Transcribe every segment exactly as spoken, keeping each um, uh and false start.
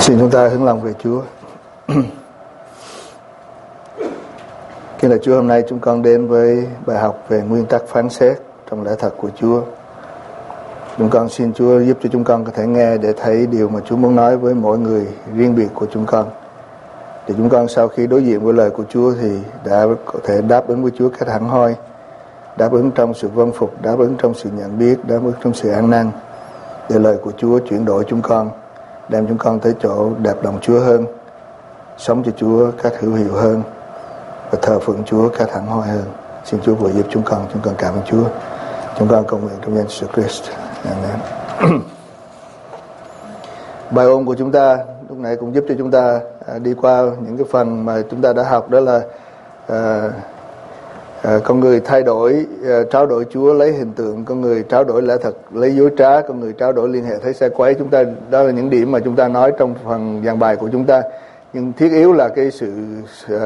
Xin chúng ta hướng lòng về Chúa. Kính lạy Chúa, hôm nay chúng con đến với bài học về nguyên tắc phán xét trong lẽ thật của Chúa. Chúng con xin Chúa giúp cho chúng con có thể nghe để thấy điều mà Chúa muốn nói với mỗi người riêng biệt của chúng con. Để chúng con sau khi đối diện với lời của Chúa thì đã có thể đáp ứng với Chúa cách hẳn hoi, đáp ứng trong sự vâng phục, đáp ứng trong sự nhận biết, đáp ứng trong sự ăn năn, để lời của Chúa chuyển đổi chúng con, đem chúng con tới chỗ đẹp lòng Chúa hơn, sống cho Chúa cách hữu hiệu hơn và thờ phượng Chúa cách hẳn hoi hơn. Xin Chúa vừa giúp chúng con. Chúng con cảm ơn Chúa. Chúng con cầu nguyện trong danh Jesus Christ. Amen. Bài ôn của chúng ta lúc này cũng giúp cho chúng ta đi qua những cái phần mà chúng ta đã học, đó là à, à, con người thay đổi, à, trao đổi Chúa lấy hình tượng, con người trao đổi lẽ thật lấy dối trá, con người trao đổi liên hệ thấy sai quấy. Chúng ta đó là những điểm mà chúng ta nói trong phần giảng bài của chúng ta. Nhưng thiết yếu là cái sự à,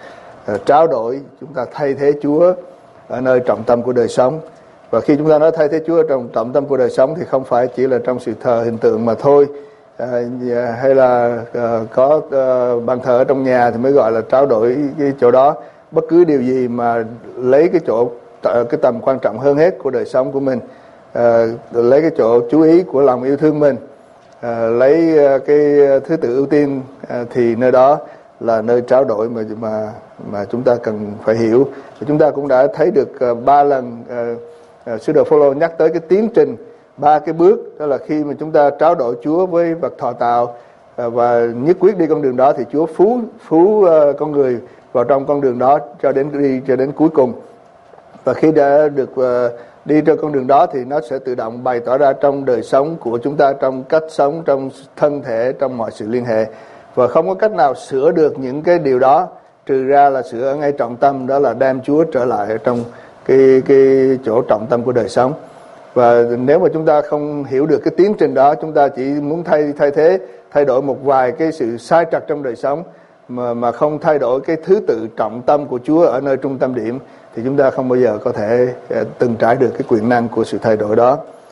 à, trao đổi, chúng ta thay thế Chúa ở nơi trọng tâm của đời sống. Và khi chúng ta nói thay thế Chúa trong trọng tâm của đời sống thì không phải chỉ là trong sự thờ hình tượng mà thôi, à, hay là à, có à, bàn thờ ở trong nhà thì mới gọi là trao đổi cái chỗ đó. Bất cứ điều gì mà lấy cái chỗ cái tầm quan trọng hơn hết của đời sống của mình, à, lấy cái chỗ chú ý của lòng yêu thương mình, à, lấy cái thứ tự ưu tiên, à, thì nơi đó là nơi trao đổi mà mà mà chúng ta cần phải hiểu. Và chúng ta cũng đã thấy được uh, ba lần uh, uh, sứ đồ Phôlô nhắc tới cái tiến trình, ba cái bước, đó là khi mà chúng ta trao đổi Chúa với vật thọ tạo uh, và nhất quyết đi con đường đó thì Chúa phú phú uh, con người vào trong con đường đó cho đến đi cho đến cuối cùng. Và khi đã được uh, đi trên con đường đó thì nó sẽ tự động bày tỏ ra trong đời sống của chúng ta, trong cách sống, trong thân thể, trong mọi sự liên hệ. Và không có cách nào sửa được những cái điều đó, trừ ra là sửa ở ngay trọng tâm, đó là đem Chúa trở lại ở trong cái cái chỗ trọng tâm của đời sống. Và nếu mà chúng ta không hiểu được cái tiến trình đó, chúng ta chỉ muốn thay thay thế, thay đổi một vài cái sự sai trật trong đời sống mà mà không thay đổi cái thứ tự trọng tâm của Chúa ở nơi trung tâm điểm, thì chúng ta không bao giờ có thể uh, từng trải được cái quyền năng của sự thay đổi đó.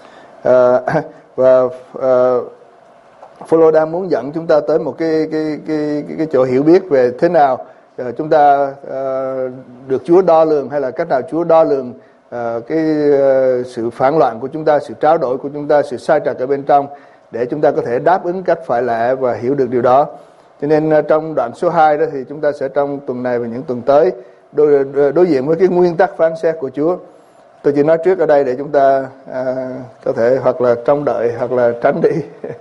Uh, và uh, Phôlô đang muốn dẫn chúng ta tới một cái cái cái cái, cái chỗ hiểu biết về thế nào uh, chúng ta uh, được Chúa đo lường, hay là cách nào Chúa đo lường uh, cái uh, sự phản loạn của chúng ta, sự trao đổi của chúng ta, sự sai trật ở bên trong, để chúng ta có thể đáp ứng cách phải lẽ và hiểu được điều đó. Cho nên uh, trong đoạn số hai đó thì chúng ta sẽ trong tuần này và những tuần tới đối, đối diện với cái nguyên tắc phán xét của Chúa. Tôi chỉ nói trước ở đây để chúng ta à, có thể hoặc là trông đợi hoặc là tránh đi.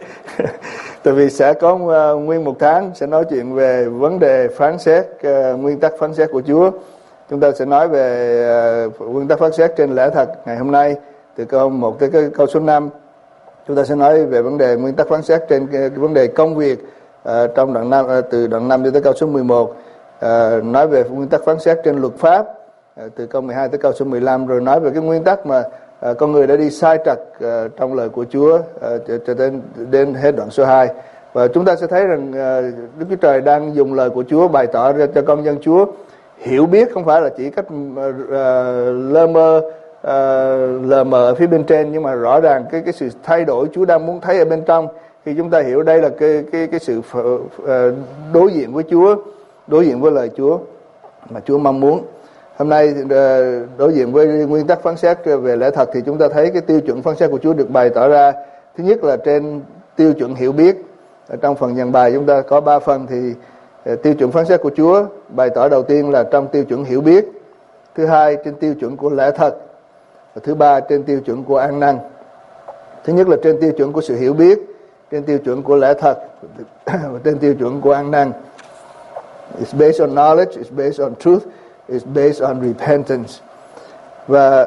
Tại vì sẽ có uh, nguyên một tháng sẽ nói chuyện về vấn đề phán xét, uh, nguyên tắc phán xét của Chúa. Chúng ta sẽ nói về uh, nguyên tắc phán xét trên lẽ thật ngày hôm nay, từ câu một tới cái câu số năm. Chúng ta sẽ nói về vấn đề nguyên tắc phán xét trên cái, cái vấn đề công việc uh, trong đoạn năm, uh, từ đoạn năm tới câu số mười một. Uh, nói về nguyên tắc phán xét trên luật pháp từ câu mười hai tới câu số mười lăm, rồi nói về cái nguyên tắc mà uh, con người đã đi sai trật uh, trong lời của Chúa uh, cho đến đến hết đoạn số hai. Và chúng ta sẽ thấy rằng uh, Đức Chúa Trời đang dùng lời của Chúa bày tỏ ra cho con dân Chúa hiểu biết, không phải là chỉ cách uh, lơ mơ uh, lờ mờ ở phía bên trên, nhưng mà rõ ràng cái cái sự thay đổi Chúa đang muốn thấy ở bên trong. Khi chúng ta hiểu đây là cái cái cái sự uh, đối diện với Chúa, đối diện với lời Chúa mà Chúa mong muốn. Hôm nay đối diện với nguyên tắc phán xét về lẽ thật thì chúng ta thấy cái tiêu chuẩn phán xét của Chúa được bày tỏ ra. Thứ nhất là trên tiêu chuẩn hiểu biết. Ở trong phần giảng bài chúng ta có ba phần, thì tiêu chuẩn phán xét của Chúa bày tỏ đầu tiên là trong tiêu chuẩn hiểu biết, thứ hai trên tiêu chuẩn của lẽ thật, và thứ ba trên tiêu chuẩn của an năng. Thứ nhất là trên tiêu chuẩn của sự hiểu biết, trên tiêu chuẩn của lẽ thật và trên tiêu chuẩn của an năng. It's based on knowledge, it's based on truth, it's based on repentance. Và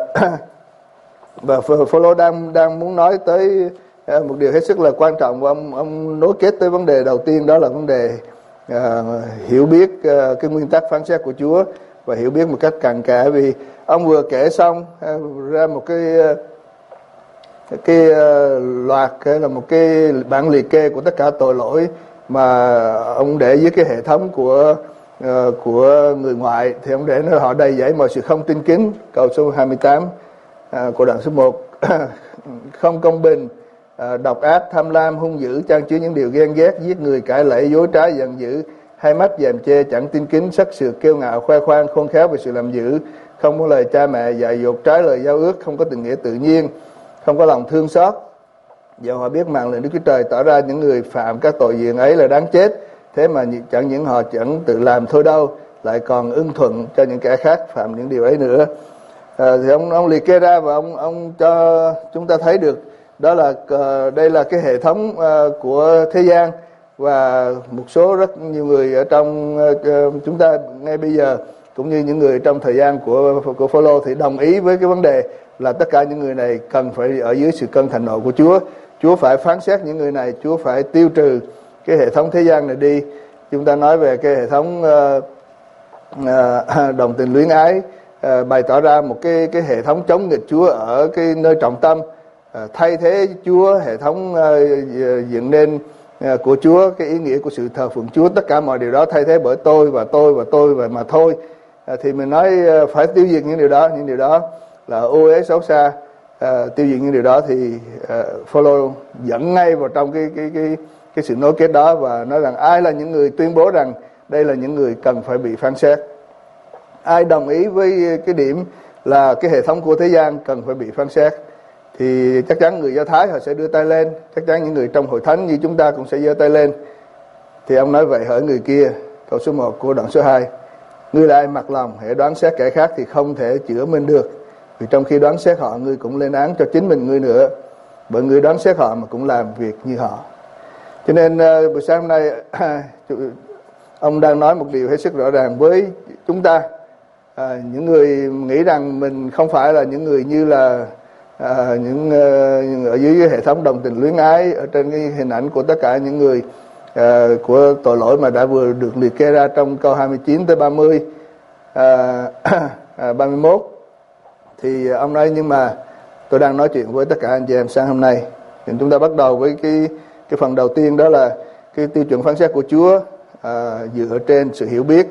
và Phôlô đang đang muốn nói tới một điều hết sức là quan trọng, và ông ông nối kết tới vấn đề đầu tiên, đó là vấn đề uh, hiểu biết uh, cái nguyên tắc phán xét của Chúa, và hiểu biết một cách cặn kẽ. Vì ông vừa kể xong uh, ra một cái uh, cái uh, loạt hay là một cái bản liệt kê của tất cả tội lỗi mà ông để dưới cái hệ thống của uh, của người ngoại, thì ông để nó họ đầy dẫy mọi sự không tin kính, câu số hai mươi tám uh, của đoạn số một. Không công bình, à, độc ác, tham lam, hung dữ, chan chứa những điều ghen ghét, giết người, cãi lẫy, dối trá, giận dữ, hai mắt dèm chê, chẳng tin kính, sắc sược, kiêu ngạo, khoe khoang, khôn khéo về sự làm dữ, không có lời cha mẹ dạy dột, trái lời giao ước, không có tình nghĩa tự nhiên, không có lòng thương xót. Dẫu họ biết mạng lệnh Đức Chúa Trời tỏ ra những người phạm các tội diện ấy là đáng chết, thế mà chẳng những họ chẳng tự làm thôi đâu, lại còn ưng thuận cho những kẻ khác phạm những điều ấy nữa. À, thì ông ông liệt kê ra và ông ông cho chúng ta thấy được đó là uh, đây là cái hệ thống uh, của thế gian, và một số rất nhiều người ở trong uh, chúng ta ngay bây giờ cũng như những người trong thời gian của của Phaolô thì đồng ý với cái vấn đề là tất cả những người này cần phải ở dưới sự cơn thịnh nộ của Chúa. Chúa phải phán xét những người này, Chúa phải tiêu trừ cái hệ thống thế gian này đi. Chúng ta nói về cái hệ thống uh, uh, đồng tình luyến ái, uh, bày tỏ ra một cái cái hệ thống chống nghịch Chúa ở cái nơi trọng tâm, uh, thay thế Chúa, hệ thống uh, dựng nên uh, của Chúa, cái ý nghĩa của sự thờ phượng Chúa, tất cả mọi điều đó thay thế bởi tôi và tôi và tôi và mà thôi. Uh, thì mình nói uh, phải tiêu diệt những điều đó, những điều đó là ô uế xấu xa. Uh, tiêu diệt những điều đó thì uh, Phaolô dẫn ngay vào trong cái cái cái cái sự nối kết đó và nói rằng ai là những người tuyên bố rằng đây là những người cần phải bị phán xét. Ai đồng ý với cái điểm là cái hệ thống của thế gian cần phải bị phán xét thì chắc chắn người Do Thái họ sẽ đưa tay lên, chắc chắn những người trong hội thánh như chúng ta cũng sẽ giơ tay lên. Thì ông nói vậy hỡi người kia, câu số một của đoạn số hai, ngươi là ai mặc lòng hễ đoán xét kẻ khác thì không thể chữa mình được, vì trong khi đoán xét họ ngươi cũng lên án cho chính mình ngươi nữa, bởi ngươi đoán xét họ mà cũng làm việc như họ. Cho nên uh, buổi sáng hôm nay ông đang nói một điều hết sức rõ ràng với chúng ta, à, những người nghĩ rằng mình không phải là những người như là à, những uh, ở dưới hệ thống đồng tình luyến ái, ở trên cái hình ảnh của tất cả những người à, của tội lỗi mà đã vừa được liệt kê ra trong câu hai mươi chín tới ba mươi, à, à, ba mươi mốt. Thì ông nói nhưng mà tôi đang nói chuyện với tất cả anh chị em sáng hôm nay. Thì chúng ta bắt đầu với cái cái phần đầu tiên, đó là cái tiêu chuẩn phán xét của Chúa à, dựa trên sự hiểu biết.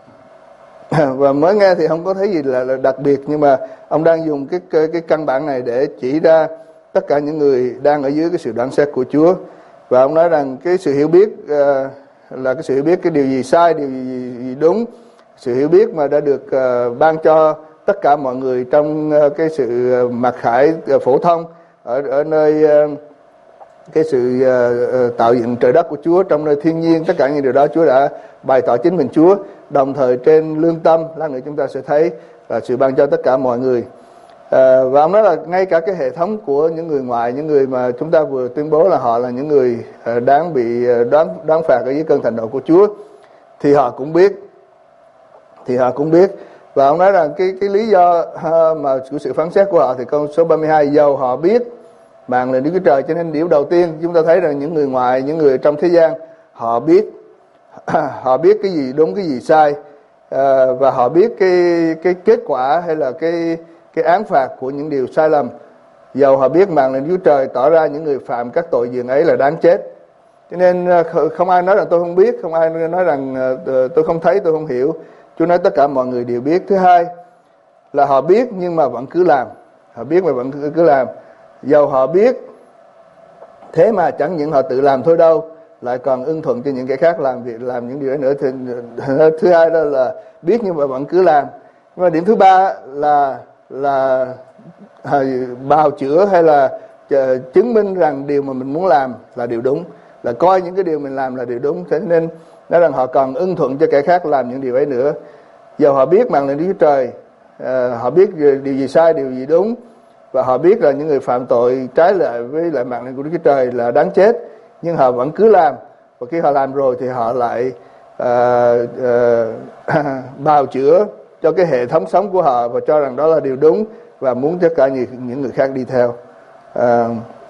Và mới nghe thì không có thấy gì là, là đặc biệt, nhưng mà ông đang dùng cái, cái cái căn bản này để chỉ ra tất cả những người đang ở dưới cái sự đoán xét của Chúa. Và ông nói rằng cái sự hiểu biết à, là cái sự hiểu biết cái điều gì sai, điều gì, gì đúng, sự hiểu biết mà đã được à, ban cho tất cả mọi người trong uh, cái sự uh, mặc khải uh, phổ thông ở ở nơi uh, cái sự uh, uh, tạo dựng trời đất của Chúa, trong nơi thiên nhiên, tất cả những điều đó Chúa đã bày tỏ chính mình Chúa. Đồng thời trên lương tâm, lát nữa chúng ta sẽ thấy là sự ban cho tất cả mọi người. Uh, và ông nói là ngay cả cái hệ thống của những người ngoại, những người mà chúng ta vừa tuyên bố là họ là những người uh, đáng bị uh, đoán đoán phạt ở dưới cơn thịnh nộ của Chúa, thì họ cũng biết, thì họ cũng biết. Và ông nói rằng cái cái lý do uh, mà của sự phán xét của họ thì câu số ba mươi hai, dầu họ biết mạng lệnh Đức Chúa Trời. Cho nên điều đầu tiên chúng ta thấy rằng những người ngoài, những người trong thế gian, họ biết họ biết cái gì đúng, cái gì sai, uh, và họ biết cái cái kết quả hay là cái cái án phạt của những điều sai lầm. Dầu họ biết mạng lệnh Đức Chúa Trời tỏ ra những người phạm các tội diện ấy là đáng chết. Cho nên uh, không ai nói rằng tôi không biết, không ai nói rằng uh, tôi không thấy, tôi không hiểu. Chúa nói tất cả mọi người đều biết. Thứ hai là họ biết nhưng mà vẫn cứ làm. Họ biết mà vẫn cứ, cứ làm. Dầu họ biết, thế mà chẳng những họ tự làm thôi đâu, lại còn ưng thuận cho những kẻ khác làm việc, làm những điều ấy nữa. Thì, thứ hai đó là biết nhưng mà vẫn cứ làm. Nhưng mà điểm thứ ba là là bào chữa hay là chứng minh rằng điều mà mình muốn làm là điều đúng, là coi những cái điều mình làm là điều đúng. Thế nên nói rằng họ còn ưng thuận cho kẻ khác làm những điều ấy nữa. Giờ họ biết mạng lệnh Đức Chúa Trời, à, họ biết điều gì sai, điều gì đúng, và họ biết là những người phạm tội trái lại với lại mạng lệnh của Đức Chúa Trời là đáng chết, nhưng họ vẫn cứ làm. Và khi họ làm rồi thì họ lại à, à, bào chữa cho cái hệ thống sống của họ và cho rằng đó là điều đúng và muốn tất cả những người khác đi theo. À,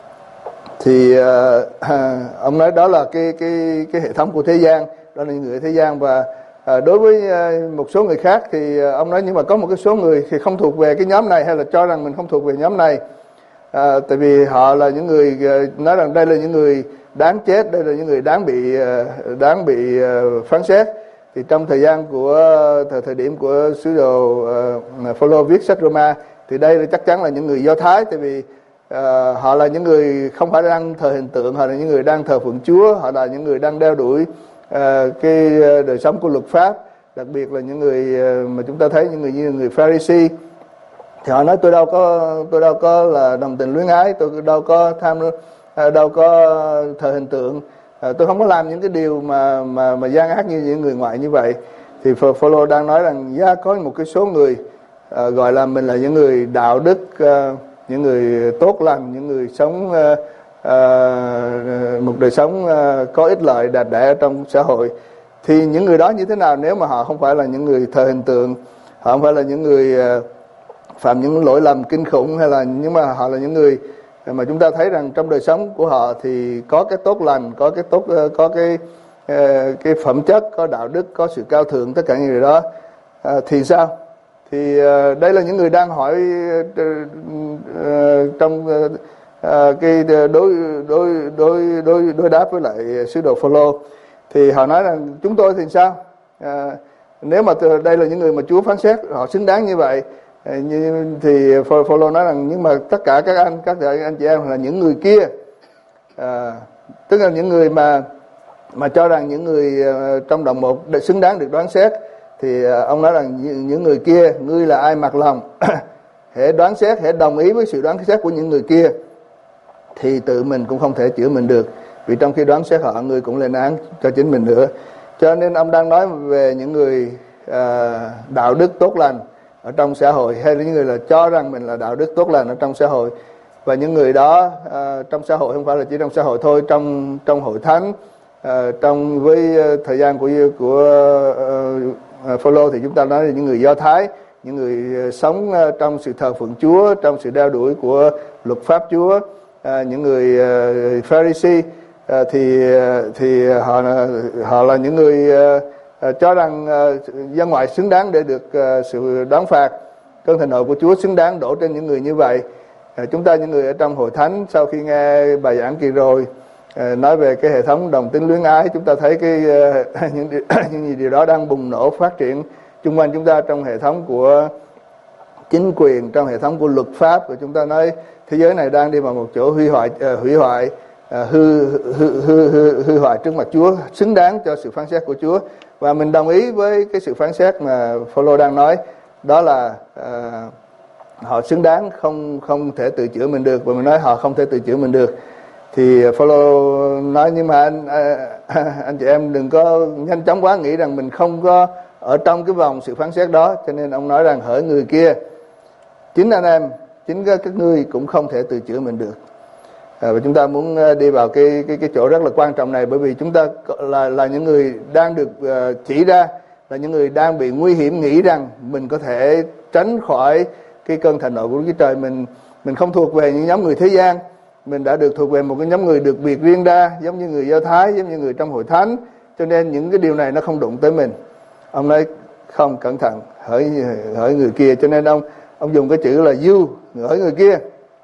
thì à, à, ông nói đó là cái cái cái hệ thống của thế gian, đó là những người thế gian. Và à, đối với à, một số người khác thì à, ông nói nhưng mà có một cái số người thì không thuộc về cái nhóm này, hay là cho rằng mình không thuộc về nhóm này, à, tại vì họ là những người à, nói rằng đây là những người đáng chết, đây là những người đáng bị à, đáng bị à, phán xét. Thì trong thời gian của thời, thời điểm của sứ đồ uh, Phaolô viết sách Roma thì đây là chắc chắn là những người Do Thái, tại vì à, họ là những người không phải đang thờ hình tượng, họ là những người đang thờ phượng Chúa, họ là những người đang đeo đuổi à, cái đời sống của luật pháp, đặc biệt là những người mà chúng ta thấy những người như người Pharisee. Thì họ nói tôi đâu có tôi đâu có là đồng tình luyến ái, tôi đâu có tham đâu có thờ hình tượng, à, tôi không có làm những cái điều mà mà mà gian ác như những người ngoại như vậy. Thì Phaolô đang nói rằng yeah, có một cái số người à, gọi là mình là những người đạo đức, à, những người tốt lành, những người sống à, à, một đời sống à, có ích lợi đạt đẽ ở trong xã hội. Thì những người đó như thế nào nếu mà họ không phải là những người thờ hình tượng, họ không phải là những người à, phạm những lỗi lầm kinh khủng, hay là nhưng mà họ là những người mà chúng ta thấy rằng trong đời sống của họ thì có cái tốt lành, có cái tốt, có cái cái phẩm chất, có đạo đức, có sự cao thượng, tất cả những điều đó. À, thì sao? Thì đây là những người đang hỏi trong cái đối đối đối đối đối đáp với lại sứ đồ Phaolô. Thì họ nói rằng chúng tôi thì sao? À, nếu mà đây là những người mà Chúa phán xét họ xứng đáng như vậy, như, thì Phaolô nói rằng nhưng mà tất cả các anh các anh chị em là những người kia, à, tức là những người mà mà cho rằng những người uh, trong đồng một xứng đáng được đoán xét. Thì uh, ông nói rằng những người kia, ngươi là ai mặc lòng hễ đoán xét, hễ đồng ý với sự đoán xét của những người kia thì tự mình cũng không thể chữa mình được, vì trong khi đoán xét họ, ngươi cũng lên án cho chính mình nữa. Cho nên ông đang nói về những người uh, đạo đức tốt lành ở trong xã hội, hay là những người là cho rằng mình là đạo đức tốt lành ở trong xã hội. Và những người đó uh, trong xã hội, không phải là chỉ trong xã hội thôi, trong trong hội thánh, uh, trong với uh, thời gian của của uh, uh, Phaolô thì chúng ta nói là những người Do Thái, những người uh, sống uh, trong sự thờ phượng Chúa, trong sự đeo đuổi của luật pháp Chúa, uh, những người uh, Pharisee, uh, thì uh, thì họ họ là những người uh, À, cho rằng uh, dân ngoại xứng đáng để được uh, sự đoán phạt, cơn thịnh nộ của Chúa xứng đáng đổ trên những người như vậy. À, chúng ta những người ở trong hội thánh sau khi nghe bài giảng kỳ rồi uh, nói về cái hệ thống đồng tính luyến ái, chúng ta thấy cái uh, những điều, những điều đó đang bùng nổ phát triển chung quanh chúng ta trong hệ thống của chính quyền, trong hệ thống của luật pháp. Và chúng ta nói thế giới này đang đi vào một chỗ hủy hoại, uh, hủy hoại uh, hư, hư, hư, hư, hư hoại trước mặt Chúa, xứng đáng cho sự phán xét của Chúa. Và mình đồng ý với cái sự phán xét mà Phaolô đang nói, đó là uh, họ xứng đáng, không không thể tự chữa mình được. Và mình nói họ không thể tự chữa mình được. Thì Phaolô nói nhưng mà anh uh, anh chị em đừng có nhanh chóng quá nghĩ rằng mình không có ở trong cái vòng sự phán xét đó. Cho nên ông nói rằng hỡi người kia, chính anh em, chính các ngươi cũng không thể tự chữa mình được. À, và chúng ta muốn đi vào cái cái cái chỗ rất là quan trọng này, bởi vì chúng ta là là những người đang được uh, chỉ ra là những người đang bị nguy hiểm, nghĩ rằng mình có thể tránh khỏi cái cơn thịnh nộ của Đức Chúa Trời. Mình mình không thuộc về những nhóm người thế gian, mình đã được thuộc về một cái nhóm người được biệt riêng ra, giống như người Do Thái, giống như người trong hội thánh, cho nên những cái điều này nó không đụng tới mình. Ông nói không, cẩn thận, hỡi hỡi người kia. Cho nên ông ông dùng cái chữ là you, hỡi người kia.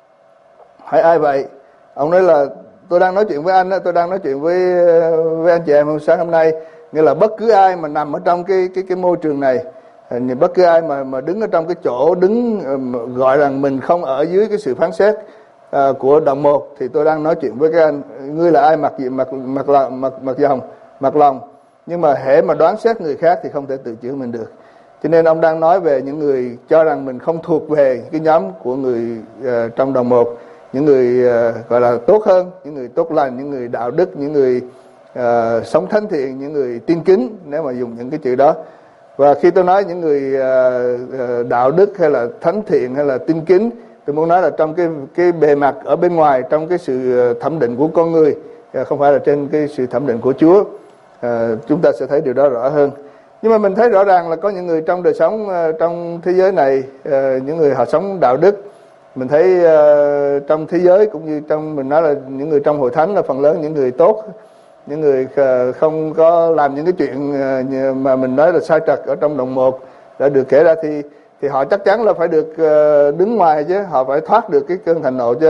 Hỏi ai vậy? Ông nói là tôi đang nói chuyện với anh, tôi đang nói chuyện với với anh chị em hôm sáng hôm nay, nghĩa là bất cứ ai mà nằm ở trong cái cái cái môi trường này, bất cứ ai mà mà đứng ở trong cái chỗ đứng gọi rằng mình không ở dưới cái sự phán xét uh, của đồng một, thì tôi đang nói chuyện với các anh. Ngươi là ai mặc gì mặc mặc lòng mặc mặc dòng mặc lòng, nhưng mà hễ mà đoán xét người khác thì không thể tự chữa mình được. Cho nên ông đang nói về những người cho rằng mình không thuộc về cái nhóm của người uh, trong đồng một, những người uh, gọi là tốt hơn, những người tốt lành, những người đạo đức, những người uh, sống thánh thiện, những người tin kính, nếu mà dùng những cái chữ đó. Và khi tôi nói những người uh, uh, đạo đức hay là thánh thiện hay là tin kính, tôi muốn nói là trong cái cái bề mặt ở bên ngoài, trong cái sự thẩm định của con người, uh, không phải là trên cái sự thẩm định của Chúa. Uh, chúng ta sẽ thấy điều đó rõ hơn. Nhưng mà mình thấy rõ ràng là có những người trong đời sống, uh, trong thế giới này, uh, những người họ sống đạo đức. Mình thấy uh, trong thế giới cũng như trong, mình nói là những người trong hội thánh là phần lớn những người tốt, những người uh, không có làm những cái chuyện uh, mà mình nói là sai trật ở trong đồng một đã được kể ra, thì thì họ chắc chắn là phải được uh, đứng ngoài chứ, họ phải thoát được cái cơn thịnh nộ chứ.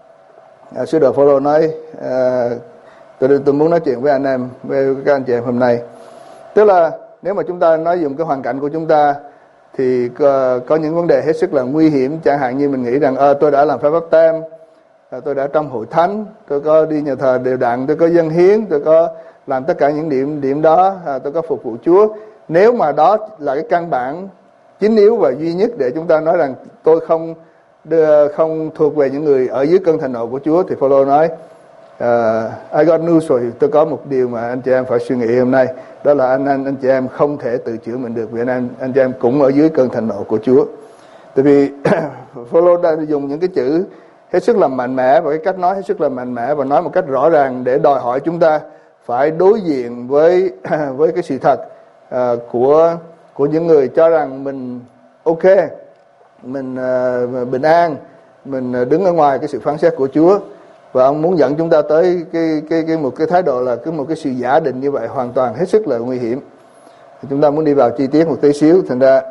Uh, Sứ đồ Phaolô nói uh, tôi tôi muốn nói chuyện với anh em, với các anh chị em hôm nay, tức là nếu mà chúng ta nói dùng cái hoàn cảnh của chúng ta thì có, có những vấn đề hết sức là nguy hiểm, chẳng hạn như mình nghĩ rằng à, tôi đã làm phép báp têm, à, tôi đã trong hội thánh, tôi có đi nhà thờ đều đặn, tôi có dâng hiến, tôi có làm tất cả những điểm điểm đó, à, tôi có phục vụ Chúa. Nếu mà đó là cái căn bản chính yếu và duy nhất để chúng ta nói rằng tôi không đưa, không thuộc về những người ở dưới cơn thịnh nộ của Chúa, thì Phaolô nói uh, I got news for you. Tôi có một điều mà anh chị em phải suy nghĩ hôm nay, đó là anh anh anh chị em không thể tự chữa mình được, vì anh anh, anh chị em cũng ở dưới cơn thịnh nộ của Chúa. Tại vì Phaolô đã dùng những cái chữ hết sức là mạnh mẽ và cái cách nói hết sức là mạnh mẽ và nói một cách rõ ràng để đòi hỏi chúng ta phải đối diện với với cái sự thật uh, của của những người cho rằng mình ok, mình uh, bình an, mình đứng ở ngoài cái sự phán xét của Chúa. Và ông muốn dẫn chúng ta tới cái cái cái một cái thái độ là cái một cái sự giả định như vậy hoàn toàn hết sức là nguy hiểm. Thì chúng ta muốn đi vào chi tiết một tí xíu, thành ra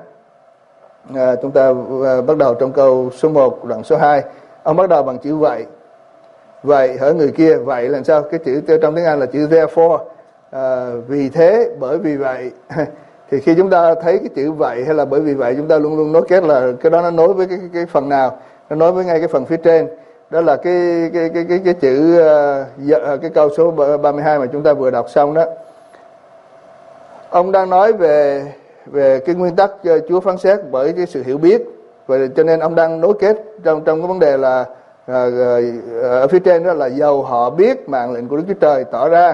à, chúng ta à, bắt đầu trong câu số một đoạn số hai. Ông bắt đầu bằng chữ vậy. Vậy hỡi người kia, vậy là sao? Cái chữ trong tiếng Anh là chữ therefore, à, vì thế, bởi vì vậy. Thì khi chúng ta thấy cái chữ vậy hay là bởi vì vậy, chúng ta luôn luôn nối kết là cái đó nó nối với cái cái, cái phần nào? Nó nối với ngay cái phần phía trên. Đó là cái cái cái cái cái chữ uh, cái câu số ba mươi hai mà chúng ta vừa đọc xong đó. Ông đang nói về về cái nguyên tắc uh, Chúa phán xét bởi cái sự hiểu biết, và cho nên ông đang nối kết trong trong cái vấn đề là uh, uh, ở phía trên đó là dầu họ biết mạng lệnh của Đức Chúa Trời tỏ ra.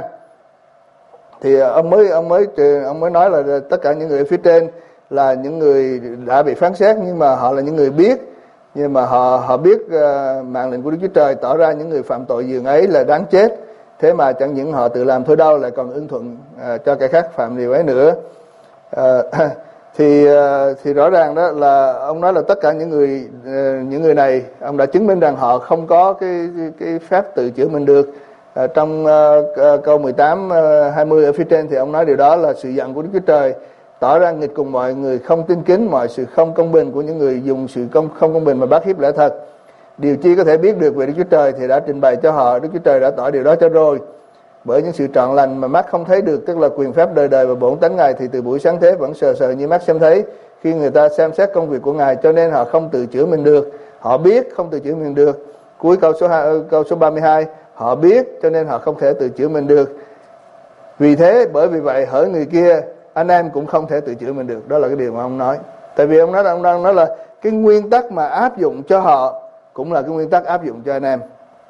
Thì uh, ông mới ông mới ông mới nói là tất cả những người ở phía trên là những người đã bị phán xét, nhưng mà họ là những người biết. Nhưng mà họ họ biết uh, mạng lệnh của Đức Chúa Trời tỏ ra những người phạm tội dường ấy là đáng chết. Thế mà chẳng những họ tự làm thôi đâu, lại còn ưng thuận uh, cho kẻ khác phạm điều ấy nữa. Uh, thì uh, thì rõ ràng đó là ông nói là tất cả những người uh, những người này, ông đã chứng minh rằng họ không có cái cái phép tự chữa mình được. Uh, trong uh, câu mười tám uh, hai mươi ở phía trên thì ông nói điều đó là sự giận của Đức Chúa Trời tỏ ra nghịch cùng mọi người không tin kính, mọi sự không công bình của những người dùng sự công, không công bình mà bắt hiếp lẽ thật. Điều chi có thể biết được về Đức Chúa Trời thì đã trình bày cho họ, Đức Chúa Trời đã tỏ điều đó cho rồi. Bởi những sự trọn lành mà mắt không thấy được, tức là quyền phép đời đời và bổn tánh Ngài, thì từ buổi sáng thế vẫn sờ sờ như mắt xem thấy khi người ta xem xét công việc của Ngài, cho nên họ không tự chữa mình được. Họ biết không tự chữa mình được. Cuối câu số hai, câu số ba mươi hai, họ biết cho nên họ không thể tự chữa mình được. Vì thế, bởi vì vậy hỡi người kia, anh em cũng không thể tự chữa mình được. Đó là cái điều mà ông nói. Tại vì ông nói là ông đang nói là cái nguyên tắc mà áp dụng cho họ cũng là cái nguyên tắc áp dụng cho anh em.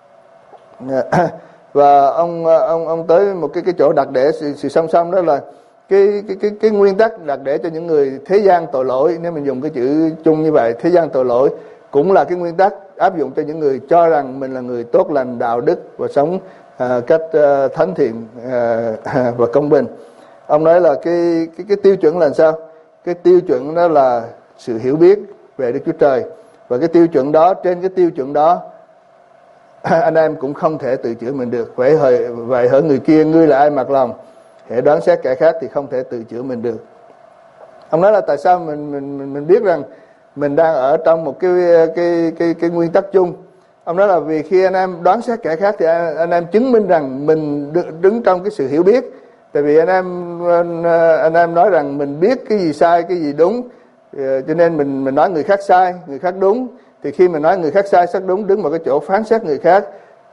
Và ông ông ông tới một cái cái chỗ đặt để sự, sự song song, đó là cái cái cái cái nguyên tắc đặt để cho những người thế gian tội lỗi. Nếu mình dùng cái chữ chung như vậy, thế gian tội lỗi cũng là cái nguyên tắc áp dụng cho những người cho rằng mình là người tốt lành, đạo đức và sống uh, cách uh, thánh thiện uh, và công bình. Ông nói là cái cái cái tiêu chuẩn là sao? Cái tiêu chuẩn đó là sự hiểu biết về Đức Chúa Trời, và cái tiêu chuẩn đó, trên cái tiêu chuẩn đó anh em cũng không thể tự chữa mình được. Vậy hỡi vậy hỡi người kia, ngươi là ai mặc lòng hễ đoán xét kẻ khác thì không thể tự chữa mình được. Ông nói là tại sao mình mình mình biết rằng mình đang ở trong một cái cái cái cái nguyên tắc chung. Ông nói là vì khi anh em đoán xét kẻ khác thì anh, anh em chứng minh rằng mình đứng trong cái sự hiểu biết. Tại vì anh em anh em nói rằng mình biết cái gì sai, cái gì đúng, cho nên mình mình nói người khác sai, người khác đúng. Thì khi mình nói người khác sai, xác đúng, đứng vào cái chỗ phán xét người khác,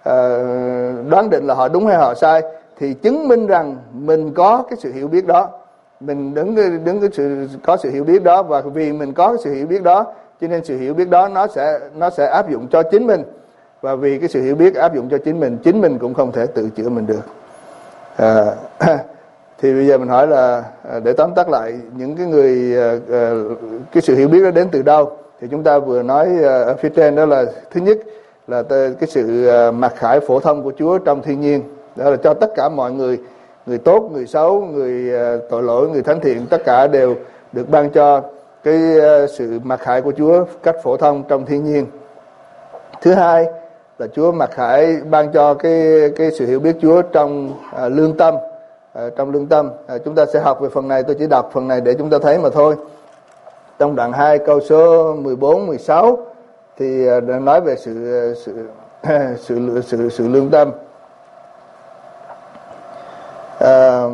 đoán định là họ đúng hay họ sai, thì chứng minh rằng mình có cái sự hiểu biết đó, mình đứng đứng cái sự có sự hiểu biết đó, và vì mình có cái sự hiểu biết đó, cho nên sự hiểu biết đó nó sẽ nó sẽ áp dụng cho chính mình, và vì cái sự hiểu biết áp dụng cho chính mình, chính mình cũng không thể tự chữa mình được. À, thì bây giờ mình hỏi là để tóm tắt lại những cái người cái sự hiểu biết đó đến từ đâu, thì chúng ta vừa nói ở phía trên đó là thứ nhất là cái sự mặc khải phổ thông của Chúa trong thiên nhiên, đó là cho tất cả mọi người, người tốt, người xấu, người tội lỗi, người thánh thiện, tất cả đều được ban cho cái sự mặc khải của Chúa cách phổ thông trong thiên nhiên. Thứ hai là Chúa mặc khải ban cho cái cái sự hiểu biết Chúa trong à, lương tâm, à, trong lương tâm. À, chúng ta sẽ học về phần này, tôi chỉ đọc phần này để chúng ta thấy mà thôi. Trong đoạn hai câu số mười bốn mười sáu thì à, nói về sự sự sự sự sự lương tâm. À,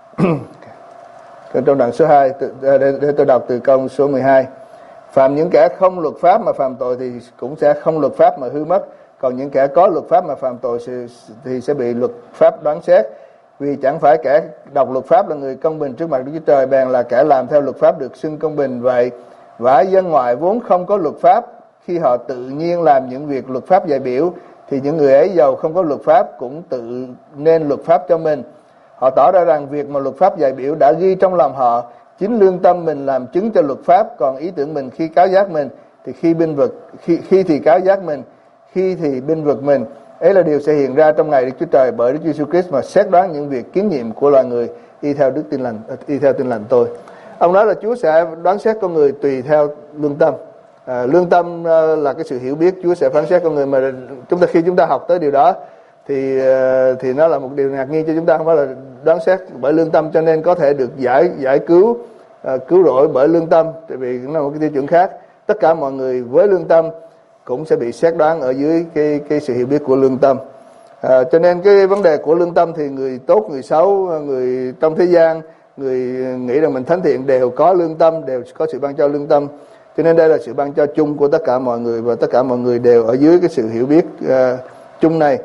trong đoạn số hai, để, để tôi đọc từ câu số mười hai. Phạm những kẻ không luật pháp mà phạm tội thì cũng sẽ không luật pháp mà hư mất. còn những kẻ có luật pháp mà phạm tội thì sẽ bị luật pháp đoán xét. Vì chẳng phải kẻ đọc luật pháp là người công bình trước mặt Đức Chúa Trời, bèn là kẻ làm theo luật pháp được xưng công bình. Vậy và dân ngoại vốn không có luật pháp, khi họ tự nhiên làm những việc luật pháp dạy biểu, thì những người ấy dầu không có luật pháp cũng tự nên luật pháp cho mình. Họ tỏ ra rằng việc mà luật pháp dạy biểu đã ghi trong lòng họ, chính lương tâm mình làm chứng cho luật pháp, còn ý tưởng mình khi cáo giác mình thì khi binh vực khi khi thì cáo giác mình, khi thì binh vực mình. Ấy là điều sẽ hiện ra trong ngày Đức Chúa Trời bởi Đức Chúa Jesus Christ mà xét đoán những việc kín nhiệm của loài người y theo đức tin lành y theo tin lành tôi. Ông nói là Chúa sẽ đoán xét con người tùy theo lương tâm. À, lương tâm à, là cái sự hiểu biết. Chúa sẽ phán xét con người, mà chúng ta khi chúng ta học tới điều đó thì à, thì nó là một điều ngạc nhiên cho chúng ta, không phải là đoán xét bởi lương tâm cho nên có thể được giải giải cứu à, cứu rỗi bởi lương tâm, tại vì nó là một cái tiêu chuẩn khác. Tất cả mọi người với lương tâm cũng sẽ bị xét đoán ở dưới cái cái sự hiểu biết của lương tâm. À, cho nên cái vấn đề của lương tâm thì người tốt, người xấu, người trong thế gian, người nghĩ rằng mình thánh thiện đều có lương tâm, đều có sự ban cho lương tâm. Cho nên đây là sự ban cho chung của tất cả mọi người, và tất cả mọi người đều ở dưới cái sự hiểu biết uh, chung này.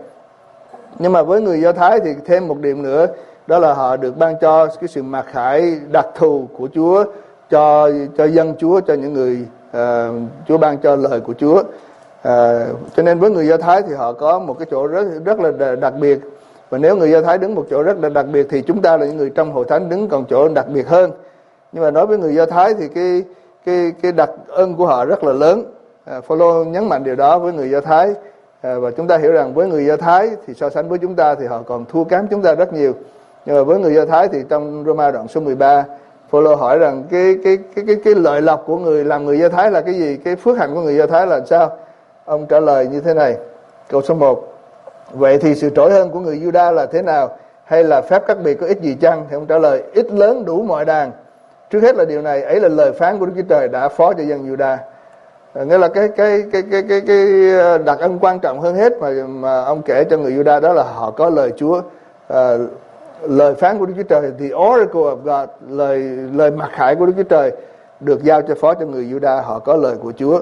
Nhưng mà với người Do Thái thì thêm một điểm nữa, đó là họ được ban cho cái sự mặc khải đặc thù của Chúa cho cho dân Chúa, cho những người uh, Chúa ban cho lời của Chúa. À, cho nên với người Do Thái thì họ có một cái chỗ rất rất là đặc biệt, và nếu người Do Thái đứng một chỗ rất là đặc biệt thì chúng ta là những người trong hội thánh đứng còn chỗ đặc biệt hơn. Nhưng mà nói với người Do Thái thì cái cái cái đặc ân của họ rất là lớn. à, Phaolô nhấn mạnh điều đó với người Do Thái, à, và chúng ta hiểu rằng với người Do Thái thì so sánh với chúng ta thì họ còn thua kém chúng ta rất nhiều. Nhưng mà với người Do Thái thì trong Roma đoạn số mười ba, Phaolô hỏi rằng cái cái cái cái cái lợi lộc của người làm người Do Thái là cái gì, cái phước hạnh của người Do Thái là sao? Ông trả lời như thế này, câu số một: vậy thì sự trỗi hơn của người Juda là thế nào? Hay là phép cắt biệt có ích gì chăng? Thì ông trả lời, ích lớn đủ mọi đàn. Trước hết là điều này, ấy là lời phán của Đức Chúa Trời đã phó cho dân Juda. À, nghĩa là cái cái cái cái cái cái đặc ân quan trọng hơn hết mà mà ông kể cho người Juda, đó là họ có lời Chúa. À, lời phán của Đức Chúa Trời, the oracle of God, lời lời mặc khải của Đức Chúa Trời được giao cho phó cho người Juda, họ có lời của Chúa.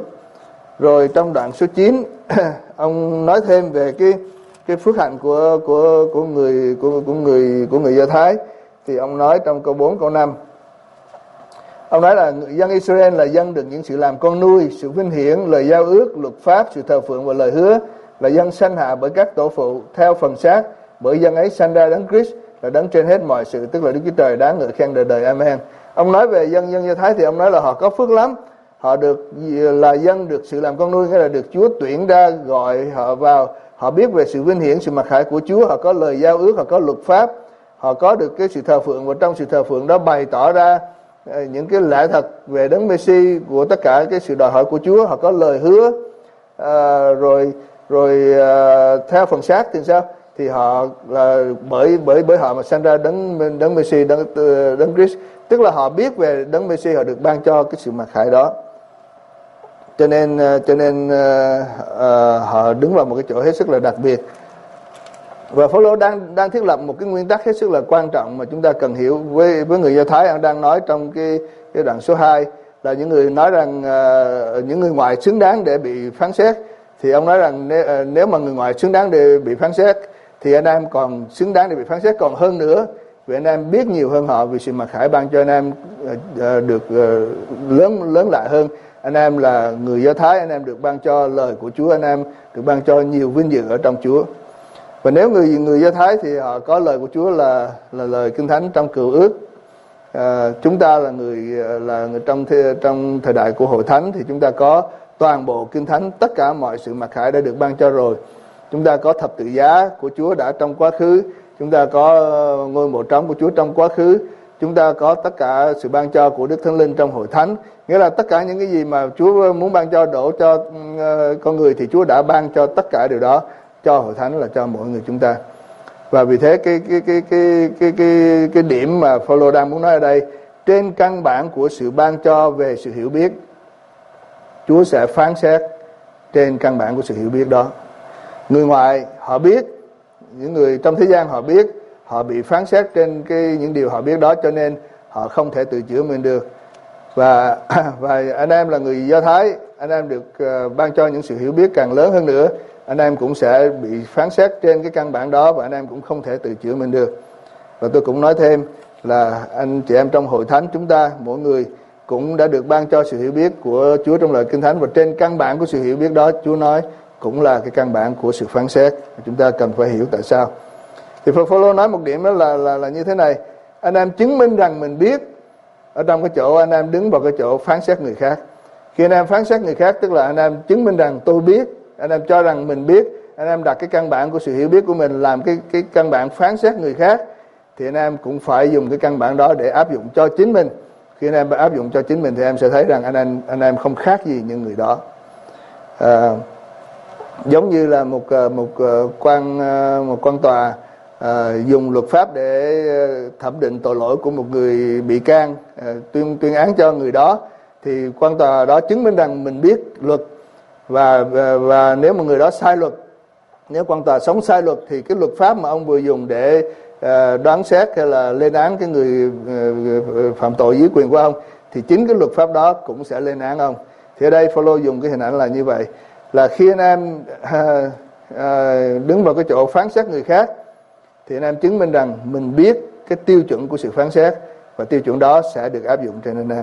Rồi trong đoạn số chín, ông nói thêm về cái cái phước hạnh của của của người của của người của người Do Thái, thì ông nói trong câu bốn câu năm. Ông nói là dân Israel là dân được những sự làm con nuôi, sự vinh hiển, lời giao ước, luật pháp, sự thờ phượng và lời hứa, là dân sanh hạ bởi các tổ phụ theo phần xác, bởi dân ấy sanh ra đấng Christ là đấng trên hết mọi sự, tức là Đức Chúa Trời đáng ngợi khen đời đời. Amen. Ông nói về dân dân Do Thái thì ông nói là họ có phước lắm. Họ được là dân được sự làm con nuôi, nghĩa là được Chúa tuyển ra gọi họ vào. Họ biết về sự vinh hiển, sự mặc khải của Chúa. Họ có lời giao ước, họ có luật pháp, họ có được cái sự thờ phượng, và trong sự thờ phượng đó bày tỏ ra những cái lẽ thật về đấng Messi của tất cả cái sự đòi hỏi của Chúa. Họ có lời hứa, à, rồi rồi à, theo phần xác thì sao? Thì họ là bởi bởi bởi họ mà sanh ra đấng đấng Messi, đấng đấng Christ, tức là họ biết về đấng Messi, họ được ban cho cái sự mặc khải đó. Cho nên cho nên uh, uh, họ đứng vào một cái chỗ hết sức là đặc biệt. Và Phaolô đang đang thiết lập một cái nguyên tắc hết sức là quan trọng mà chúng ta cần hiểu với với người Do Thái. Ông đang nói trong cái cái đoạn số hai là những người nói rằng uh, những người ngoại xứng đáng để bị phán xét, thì ông nói rằng nếu, uh, nếu mà người ngoại xứng đáng để bị phán xét thì anh em còn xứng đáng để bị phán xét còn hơn nữa, vì anh em biết nhiều hơn họ, vì sự mặc khải ban cho anh em uh, uh, được uh, lớn lớn lại hơn. Anh em là người Do Thái, anh em được ban cho lời của Chúa, anh em được ban cho nhiều vinh dự ở trong Chúa. Và nếu người người Do Thái thì họ có lời của Chúa là là lời Kinh Thánh trong Cựu Ước. À, chúng ta là người là người trong trong thời đại của Hội Thánh thì chúng ta có toàn bộ Kinh Thánh, tất cả mọi sự mặc khải đã được ban cho rồi. Chúng ta có thập tự giá của Chúa đã trong quá khứ, chúng ta có ngôi mộ trống của Chúa trong quá khứ, chúng ta có tất cả sự ban cho của Đức Thánh Linh trong Hội Thánh. Nghĩa là tất cả những cái gì mà Chúa muốn ban cho đổ cho uh, con người thì Chúa đã ban cho tất cả điều đó cho Hội Thánh, là cho mỗi người chúng ta. Và vì thế cái cái cái cái cái cái cái điểm mà Phaolô đang muốn nói ở đây, trên căn bản của sự ban cho về sự hiểu biết, Chúa sẽ phán xét trên căn bản của sự hiểu biết đó. Người ngoài họ biết, những người trong thế gian họ biết, họ bị phán xét trên cái những điều họ biết đó, cho nên họ không thể tự chữa mình được. Và và anh em là người Do Thái, anh em được uh, ban cho những sự hiểu biết càng lớn hơn nữa, anh em cũng sẽ bị phán xét trên cái căn bản đó, và anh em cũng không thể tự chữa mình được. Và tôi cũng nói thêm là anh chị em trong hội thánh chúng ta mỗi người cũng đã được ban cho sự hiểu biết của Chúa trong lời Kinh Thánh, và trên căn bản của sự hiểu biết đó Chúa nói cũng là cái căn bản của sự phán xét. Chúng ta cần phải hiểu tại sao. Thì Phaolô nói một điểm đó là, là là như thế này: anh em chứng minh rằng mình biết, ở trong cái chỗ anh em đứng vào cái chỗ phán xét người khác. Khi anh em phán xét người khác tức là anh em chứng minh rằng tôi biết, anh em cho rằng mình biết, anh em đặt cái căn bản của sự hiểu biết của mình làm cái cái căn bản phán xét người khác, thì anh em cũng phải dùng cái căn bản đó để áp dụng cho chính mình. Khi anh em áp dụng cho chính mình thì em sẽ thấy rằng anh em anh em không khác gì những người đó. À, giống như là một một quan một quan tòa à, dùng luật pháp để thẩm định tội lỗi của một người bị can, à, tuyên tuyên án cho người đó, thì quan tòa đó chứng minh rằng mình biết luật, và và, và nếu một người đó sai luật, nếu quan tòa sống sai luật, thì cái luật pháp mà ông vừa dùng để à, đoán xét hay là lên án cái người à, phạm tội dưới quyền của ông, thì chính cái luật pháp đó cũng sẽ lên án ông. Thì ở đây Phaolô dùng cái hình ảnh là như vậy, là khi anh em à, à, đứng vào cái chỗ phán xét người khác, thì anh em chứng minh rằng mình biết cái tiêu chuẩn của sự phán xét, và tiêu chuẩn đó sẽ được áp dụng trên anh em.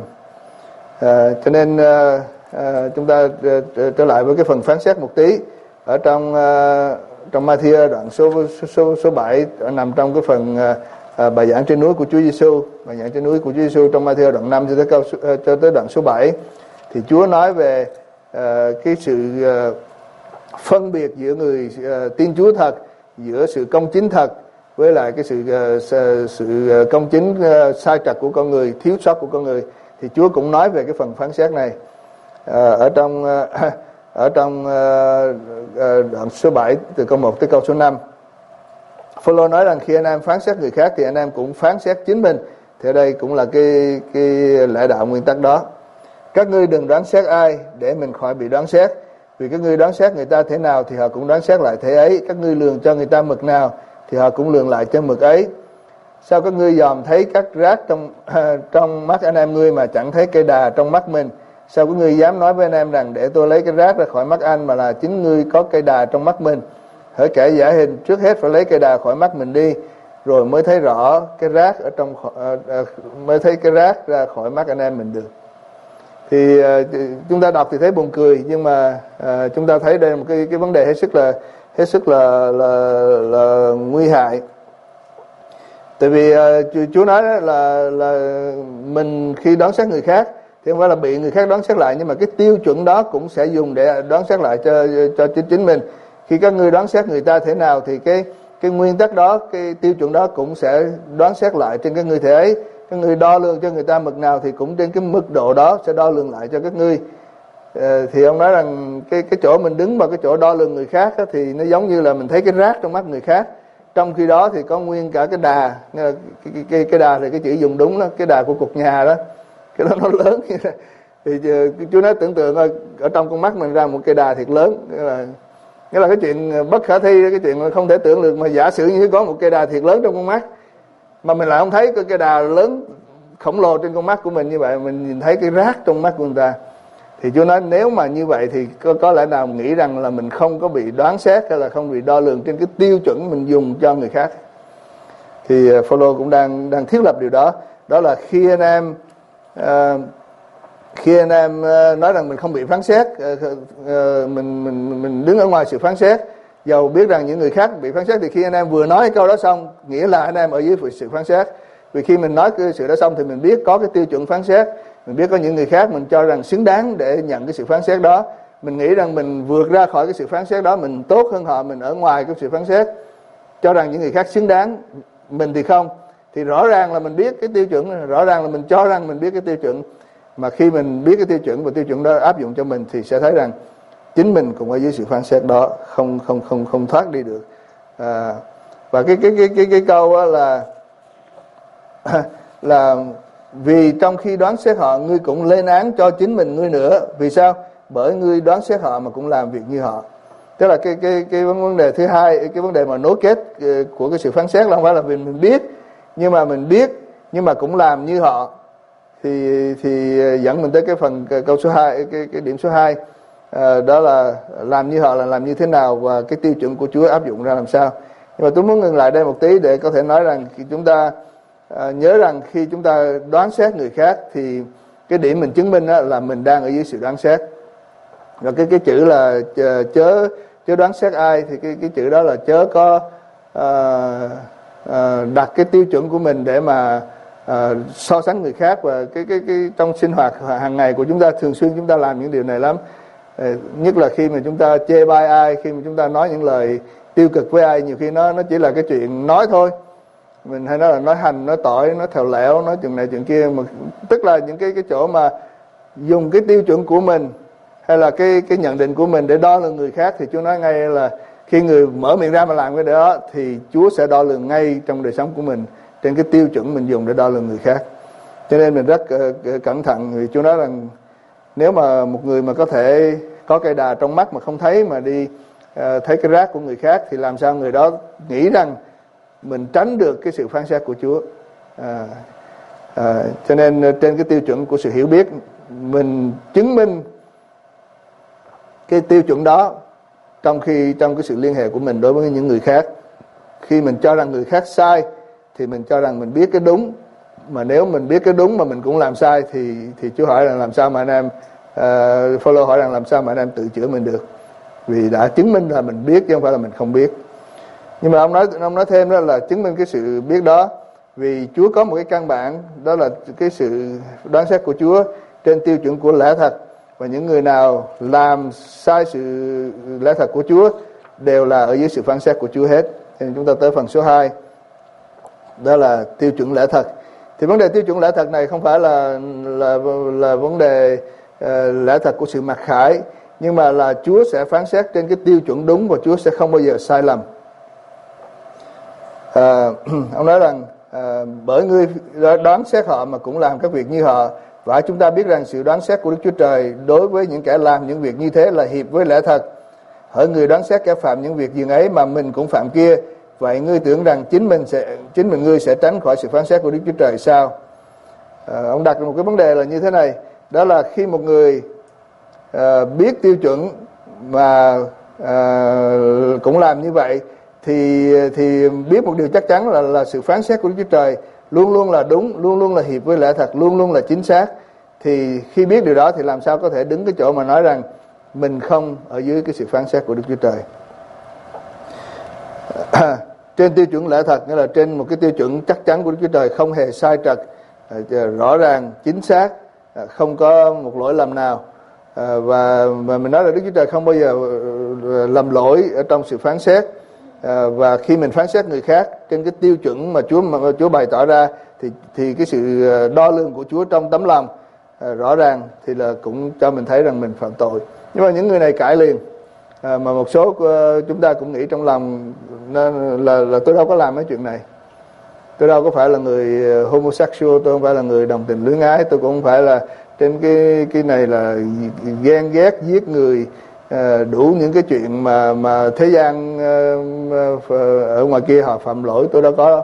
À, cho nên à, à, chúng ta à, trở lại với cái phần phán xét một tí. Ở trong à, trong Ma-thi-ơ đoạn số số số bảy, nằm trong cái phần à, à, bài giảng trên núi của Chúa Giêsu, bài giảng trên núi của Chúa Giêsu trong Ma-thi-ơ đoạn năm cho tới câu cho tới đoạn số bảy, thì Chúa nói về à, cái sự à, phân biệt giữa người à, tin Chúa thật, giữa sự công chính thật với lại cái sự uh, sự công chính uh, sai trật của con người, thiếu sót của con người. Thì Chúa cũng nói về cái phần phán xét này uh, ở trong uh, ở trong uh, uh, đoạn số bảy từ câu một tới câu số năm. Phaolô nói rằng khi anh em phán xét người khác thì anh em cũng phán xét chính mình. Thì ở đây cũng là cái cái lẽ đạo nguyên tắc đó. Các ngươi đừng đoán xét ai để mình khỏi bị đoán xét, vì các ngươi đoán xét người ta thế nào thì họ cũng đoán xét lại thế ấy. Các ngươi lường cho người ta mực nào thì họ cũng lường lại cho mực ấy. Sao các ngươi dòm thấy các rác trong trong mắt anh em ngươi mà chẳng thấy cây đà trong mắt mình? Sao các ngươi dám nói với anh em rằng để tôi lấy cái rác ra khỏi mắt anh, mà là chính ngươi có cây đà trong mắt mình? Hỡi kẻ giả hình, trước hết phải lấy cây đà khỏi mắt mình đi, rồi mới thấy rõ cái rác ở trong mới thấy cái rác ra khỏi mắt anh em mình được. Thì chúng ta đọc thì thấy buồn cười, nhưng mà chúng ta thấy đây là một cái cái vấn đề hết sức là hết sức là là, là nguy hại. Tại vì uh, Chúa nói đó là là mình khi đoán xét người khác thì không phải là bị người khác đoán xét lại, nhưng mà cái tiêu chuẩn đó cũng sẽ dùng để đoán xét lại cho cho chính chính mình. Khi các ngươi đoán xét người ta thế nào thì cái cái nguyên tắc đó, cái tiêu chuẩn đó cũng sẽ đoán xét lại trên các ngươi thế ấy. Các ngươi đo lường cho người ta mực nào thì cũng trên cái mức độ đó sẽ đo lường lại cho các ngươi. Uh, thì ông nói rằng cái cái chỗ mình đứng vào cái chỗ đo lường người khác đó, thì nó giống như là mình thấy cái rác trong mắt người khác. Trong khi đó thì có nguyên cả cái đà, cái, cái, cái, cái đà thì cái chữ dùng đúng đó, cái đà của cột nhà đó, cái đó nó lớn như thế. Thì Chúa nói tưởng tượng ở, ở trong con mắt mình ra một cây đà thiệt lớn, nghĩa là, nghĩa là cái chuyện bất khả thi, cái chuyện không thể tưởng được, mà giả sử như có một cây đà thiệt lớn trong con mắt, mà mình lại không thấy cái cây đà lớn khổng lồ trên con mắt của mình như vậy, mình nhìn thấy cái rác trong mắt của người ta. Thì Chúa nói nếu mà như vậy thì có, có lẽ nào nghĩ rằng là mình không có bị đoán xét hay là không bị đo lường trên cái tiêu chuẩn mình dùng cho người khác. Thì Phaolô cũng đang đang thiết lập điều đó. Đó là khi anh em uh, khi anh em uh, nói rằng mình không bị phán xét, uh, uh, mình mình mình đứng ở ngoài sự phán xét, dầu biết rằng những người khác bị phán xét, thì khi anh em vừa nói câu đó xong, nghĩa là anh em ở dưới sự phán xét. Vì khi mình nói cái sự đó xong thì mình biết có cái tiêu chuẩn phán xét. Mình biết có những người khác mình cho rằng xứng đáng để nhận cái sự phán xét đó. Mình nghĩ rằng mình vượt ra khỏi cái sự phán xét đó, mình tốt hơn họ, mình ở ngoài cái sự phán xét, cho rằng những người khác xứng đáng, mình thì không. Thì rõ ràng là mình biết cái tiêu chuẩn, rõ ràng là mình cho rằng mình biết cái tiêu chuẩn. Mà khi mình biết cái tiêu chuẩn và tiêu chuẩn đó áp dụng cho mình thì sẽ thấy rằng chính mình cũng ở dưới sự phán xét đó, không không không không thoát đi được. À, và cái cái cái cái cái câu đó là là vì trong khi đoán xét họ, ngươi cũng lên án cho chính mình ngươi nữa. Vì sao? Bởi ngươi đoán xét họ mà cũng làm việc như họ. Tức là cái cái cái vấn đề thứ hai, cái vấn đề mà nối kết của cái sự phán xét là không phải là vì mình biết, nhưng mà mình biết nhưng mà cũng làm như họ. Thì thì dẫn mình tới cái phần câu số hai, cái cái điểm số hai. à, đó là làm như họ là làm như thế nào và cái tiêu chuẩn của Chúa áp dụng ra làm sao. Nhưng mà tôi muốn ngừng lại đây một tí để có thể nói rằng chúng ta à, nhớ rằng khi chúng ta đoán xét người khác thì cái điểm mình chứng minh là mình đang ở dưới sự đoán xét. Và cái cái chữ là chớ chớ đoán xét ai thì cái cái chữ đó là chớ có à, à, đặt cái tiêu chuẩn của mình để mà à, so sánh người khác. Và cái cái cái trong sinh hoạt hàng ngày của chúng ta thường xuyên chúng ta làm những điều này lắm. À, nhất là khi mà chúng ta chê bai ai, khi mà chúng ta nói những lời tiêu cực với ai, nhiều khi nó nó chỉ là cái chuyện nói thôi. Mình hay nói là nói hành, nói tỏi, nói thèo lẻo, nói chuyện này chuyện kia, mà tức là những cái cái chỗ mà dùng cái tiêu chuẩn của mình hay là cái cái nhận định của mình để đo lường người khác, thì Chúa nói ngay là khi người mở miệng ra mà làm cái đó thì Chúa sẽ đo lường ngay trong đời sống của mình trên cái tiêu chuẩn mình dùng để đo lường người khác. Cho nên mình rất uh, cẩn thận. Vì Chúa nói rằng nếu mà một người mà có thể có cây đà trong mắt mà không thấy, mà đi uh, thấy cái rác của người khác, thì làm sao người đó nghĩ rằng mình tránh được cái sự phán xét của Chúa. À, à, cho nên trên cái tiêu chuẩn của sự hiểu biết, mình chứng minh cái tiêu chuẩn đó trong khi trong cái sự liên hệ của mình đối với những người khác. Khi mình cho rằng người khác sai thì mình cho rằng mình biết cái đúng, mà nếu mình biết cái đúng mà mình cũng làm sai thì thì Chúa hỏi rằng làm sao mà anh em uh, Phaolô hỏi rằng làm sao mà anh em tự chữa mình được, vì đã chứng minh là mình biết chứ không phải là mình không biết. Nhưng mà ông nói ông nói thêm đó là chứng minh cái sự biết đó, vì Chúa có một cái căn bản, đó là cái sự đoán xét của Chúa trên tiêu chuẩn của lẽ thật. Và những người nào làm sai sự lẽ thật của Chúa đều là ở dưới sự phán xét của Chúa hết. Thì chúng ta tới phần số hai, đó là tiêu chuẩn lẽ thật. Thì vấn đề tiêu chuẩn lẽ thật này không phải là là là vấn đề uh, lẽ thật của sự mặc khải, nhưng mà là Chúa sẽ phán xét trên cái tiêu chuẩn đúng và Chúa sẽ không bao giờ sai lầm. À, ông nói rằng à, bởi ngươi đoán xét họ mà cũng làm các việc như họ, và chúng ta biết rằng sự đoán xét của Đức Chúa Trời đối với những kẻ làm những việc như thế là hiệp với lẽ thật. Hỡi người đoán xét kẻ phạm những việc dường ấy mà mình cũng phạm kia, vậy ngươi tưởng rằng chính mình sẽ chính mình ngươi sẽ tránh khỏi sự phán xét của Đức Chúa Trời sao? À, ông đặt một cái vấn đề là như thế này, đó là khi một người à, biết tiêu chuẩn mà à, cũng làm như vậy, thì thì biết một điều chắc chắn là là sự phán xét của Đức Chúa Trời luôn luôn là đúng, luôn luôn là hiệp với lẽ thật, luôn luôn là chính xác. Thì khi biết điều đó thì làm sao có thể đứng cái chỗ mà nói rằng mình không ở dưới cái sự phán xét của Đức Chúa Trời. À, trên tiêu chuẩn lẽ thật, nghĩa là trên một cái tiêu chuẩn chắc chắn của Đức Chúa Trời, không hề sai trật, rõ ràng, chính xác, không có một lỗi lầm nào. À, và, và mình nói là Đức Chúa Trời không bao giờ lầm lỗi ở trong sự phán xét. À, và khi mình phán xét người khác trên cái tiêu chuẩn mà Chúa mà Chúa bày tỏ ra, thì thì cái sự đo lường của Chúa trong tấm lòng à, rõ ràng thì là cũng cho mình thấy rằng mình phạm tội. Nhưng mà những người này cãi liền, à, mà một số uh, chúng ta cũng nghĩ trong lòng là, là là tôi đâu có làm mấy chuyện này, tôi đâu có phải là người homosexual, tôi không phải là người đồng tình luyến ái, tôi cũng không phải là trên cái cái này là ghen ghét giết người. À, đủ những cái chuyện mà mà thế gian uh, ở ngoài kia họ phạm lỗi, tôi đâu có.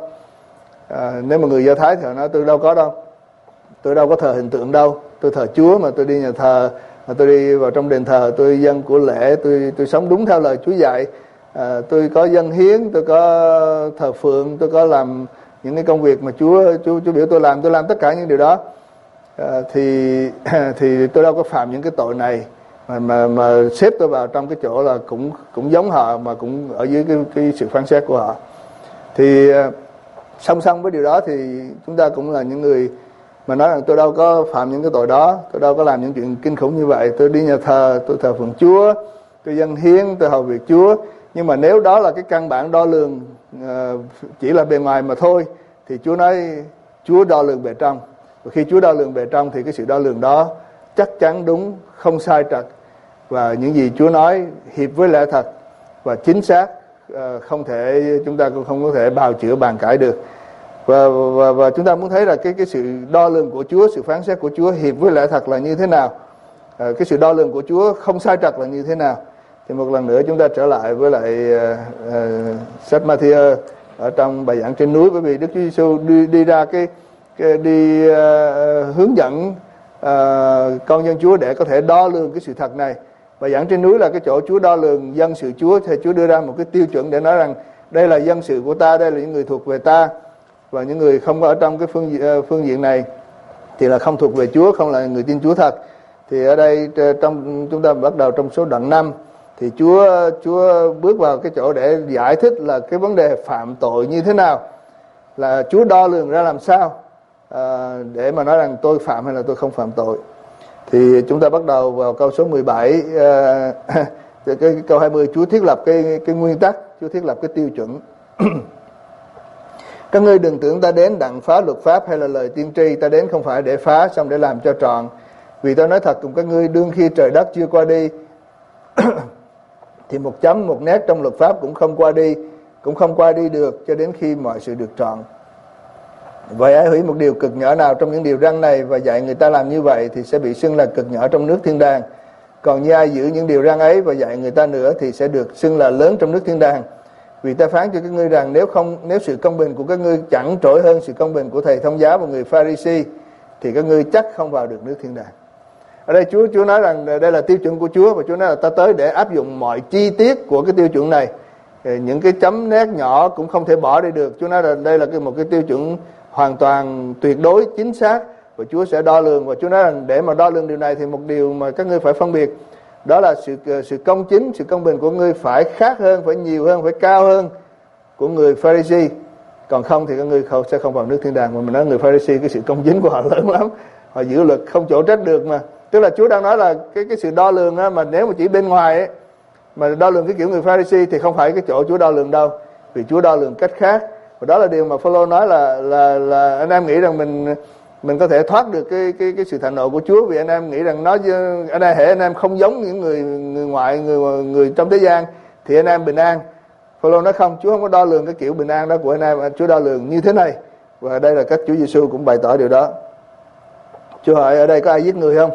À, nếu mà người Do Thái thì họ nói tôi đâu có đâu, tôi đâu có thờ hình tượng đâu, tôi thờ Chúa mà, tôi đi nhà thờ, mà tôi đi vào trong đền thờ, tôi dâng của lễ, tôi tôi sống đúng theo lời Chúa dạy. À, tôi có dâng hiến, tôi có thờ phượng, tôi có làm những cái công việc mà Chúa Chúa Chúa biểu tôi làm, tôi làm tất cả những điều đó. À, thì thì tôi đâu có phạm những cái tội này. Mà, mà mà xếp tôi vào trong cái chỗ là cũng cũng giống họ, mà cũng ở dưới cái cái sự phán xét của họ. Thì song song với điều đó thì chúng ta cũng là những người mà nói rằng tôi đâu có phạm những cái tội đó, tôi đâu có làm những chuyện kinh khủng như vậy, tôi đi nhà thờ, tôi thờ phượng Chúa, tôi dâng hiến, tôi hầu việc Chúa. Nhưng mà nếu đó là cái căn bản đo lường uh, chỉ là bề ngoài mà thôi, thì Chúa nói Chúa đo lường bề trong. Và khi Chúa đo lường bề trong thì cái sự đo lường đó chắc chắn đúng, không sai trật, và những gì Chúa nói hiệp với lẽ thật và chính xác, không thể chúng ta cũng không có thể bào chữa bàn cãi được. Và, và và chúng ta muốn thấy là cái cái sự đo lường của Chúa, sự phán xét của Chúa hiệp với lẽ thật là như thế nào, à, cái sự đo lường của Chúa không sai trật là như thế nào. Thì một lần nữa chúng ta trở lại với lại uh, uh, sách Ma-thi-ơ ở trong bài giảng trên núi, bởi vì Đức Chúa Giêsu đi đi ra cái, cái đi uh, hướng dẫn uh, con dân Chúa để có thể đo lường cái sự thật này. Bài giảng trên núi là cái chỗ Chúa đo lường dân sự Chúa, thì Chúa đưa ra một cái tiêu chuẩn để nói rằng đây là dân sự của ta, đây là những người thuộc về ta, và những người không có ở trong cái phương phương diện này thì là không thuộc về Chúa, không là người tin Chúa thật. Thì ở đây trong chúng ta bắt đầu trong số đoạn năm thì Chúa Chúa bước vào cái chỗ để giải thích là cái vấn đề phạm tội như thế nào, là Chúa đo lường ra làm sao à, để mà nói rằng tôi phạm hay là tôi không phạm tội. Thì chúng ta bắt đầu vào câu số mười bảy, à, cái, cái câu hai mươi, Chúa thiết lập cái cái nguyên tắc, Chúa thiết lập cái tiêu chuẩn. Các ngươi đừng tưởng ta đến đặng phá luật pháp hay là lời tiên tri, ta đến không phải để phá xong để làm cho trọn. Vì tôi nói thật cùng các ngươi, đương khi trời đất chưa qua đi thì một chấm một nét trong luật pháp cũng không qua đi, cũng không qua đi được cho đến khi mọi sự được trọn. Vậy ai hủy một điều cực nhỏ nào trong những điều răn này và dạy người ta làm như vậy thì sẽ bị xưng là cực nhỏ trong nước thiên đàng. Còn như ai giữ những điều răn ấy và dạy người ta nữa thì sẽ được xưng là lớn trong nước thiên đàng. Vì ta phán cho các ngươi rằng nếu không nếu sự công bình của các ngươi chẳng trội hơn sự công bình của thầy thông giáo và người Pha-ri-si thì các ngươi chắc không vào được nước thiên đàng. Ở đây Chúa Chúa nói rằng đây là tiêu chuẩn của Chúa, và Chúa nói là ta tới để áp dụng mọi chi tiết của cái tiêu chuẩn này. Những cái chấm nét nhỏ cũng không thể bỏ đi được. Chúa nói là đây là cái một cái tiêu chuẩn hoàn toàn tuyệt đối chính xác, và Chúa sẽ đo lường. Và Chúa nói rằng để mà đo lường điều này thì một điều mà các ngươi phải phân biệt, đó là sự sự công chính, sự công bình của ngươi phải khác hơn, phải nhiều hơn, phải cao hơn của người Pha-ri-si. Còn không thì các ngươi không, sẽ không vào nước thiên đàng. Mà mình nói người Pha-ri-si, cái sự công chính của họ lớn lắm, họ giữ luật không chỗ trách được mà. Tức là Chúa đang nói là cái cái sự đo lường á, mà nếu mà chỉ bên ngoài ấy, mà đo lường cái kiểu người Pha-ri-si thì không phải cái chỗ Chúa đo lường đâu, vì Chúa đo lường cách khác. Và đó là điều mà Phao-lô nói là là là anh em nghĩ rằng mình mình có thể thoát được cái cái cái sự thạnh nộ của Chúa, vì anh em nghĩ rằng nó anh em hệ anh em không giống những người người ngoại người người trong thế gian thì anh em bình an. Phao-lô nói không, Chúa không có đo lường cái kiểu bình an đó của anh em, Chúa đo lường như thế này. Và đây là cách Chúa Giêsu cũng bày tỏ điều đó. Chúa hỏi ở đây có ai giết người không?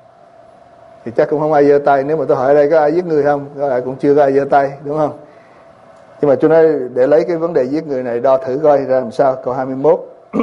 Thì chắc cũng không ai giơ tay. Nếu mà tôi hỏi ở đây có ai giết người không, có lẽ cũng chưa có ai giơ tay, đúng không? Nhưng mà Chúa nói để lấy cái vấn đề giết người này đo thử coi ra làm sao. Câu hai mươi mốt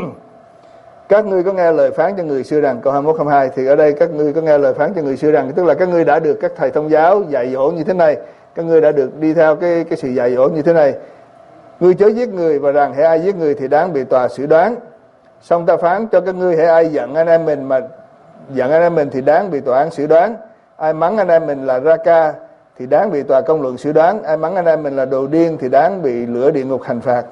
các ngươi có nghe lời phán cho người xưa rằng, câu hai mươi mốt hai mươi hai, thì ở đây các ngươi có nghe lời phán cho người xưa rằng, tức là các ngươi đã được các thầy thông giáo dạy dỗ như thế này, các ngươi đã được đi theo cái cái sự dạy dỗ như thế này. Ngươi chớ giết người, và rằng hễ ai giết người thì đáng bị tòa xử đoán. Xong ta phán cho các ngươi, hễ ai giận anh em mình mà giận anh em mình thì đáng bị tòa án xử đoán. Ai mắng anh em mình là Ra-ca thì đáng bị tòa công luận xử đoán. Ai mắng anh em mình là đồ điên thì đáng bị lửa địa ngục hành phạt.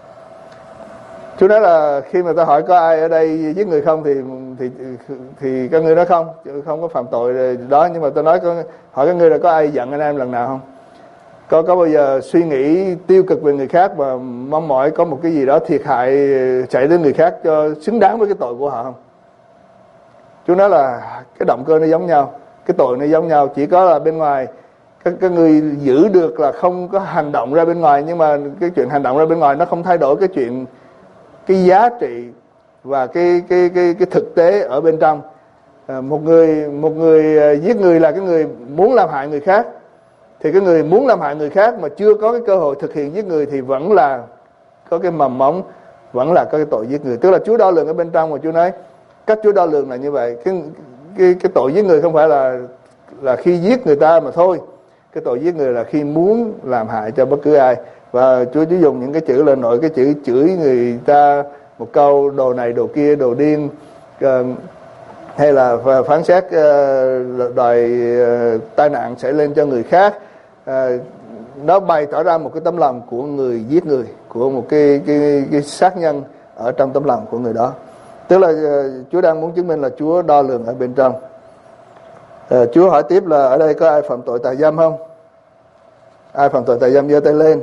Chúa nói là khi mà ta hỏi có ai ở đây giết người không thì thì thì các ngươi nói không, không có phạm tội đó. Nhưng mà tôi nói có, hỏi các ngươi là có ai giận anh em lần nào không? Có có bao giờ suy nghĩ tiêu cực về người khác và mong mỏi có một cái gì đó thiệt hại chạy đến người khác cho xứng đáng với cái tội của họ không? Chúa nói là cái động cơ nó giống nhau, cái tội nó giống nhau, chỉ có là bên ngoài các các người giữ được là không có hành động ra bên ngoài, nhưng mà cái chuyện hành động ra bên ngoài nó không thay đổi cái chuyện cái giá trị và cái cái cái cái thực tế ở bên trong. À, một người một người giết người là cái người muốn làm hại người khác, thì cái người muốn làm hại người khác mà chưa có cái cơ hội thực hiện giết người thì vẫn là có cái mầm móng, vẫn là có cái tội giết người. Tức là Chúa đo lường ở bên trong, mà Chúa nói cách Chúa đo lường là như vậy. Cái cái cái tội giết người không phải là là khi giết người ta mà thôi. Cái tội giết người là khi muốn làm hại cho bất cứ ai. Và Chúa chỉ dùng những cái chữ là nội cái chữ chửi người ta một câu đồ này đồ kia, đồ điên, uh, hay là phán xét uh, đòi uh, tai nạn xảy lên cho người khác. Uh, nó bày tỏ ra một cái tấm lòng của người giết người, của một cái cái cái sát nhân ở trong tấm lòng của người đó. Tức là uh, Chúa đang muốn chứng minh là Chúa đo lường ở bên trong. Uh, Chúa hỏi tiếp là ở đây có ai phạm tội tà dâm không? Ai phạm tội tà dâm giơ tay lên.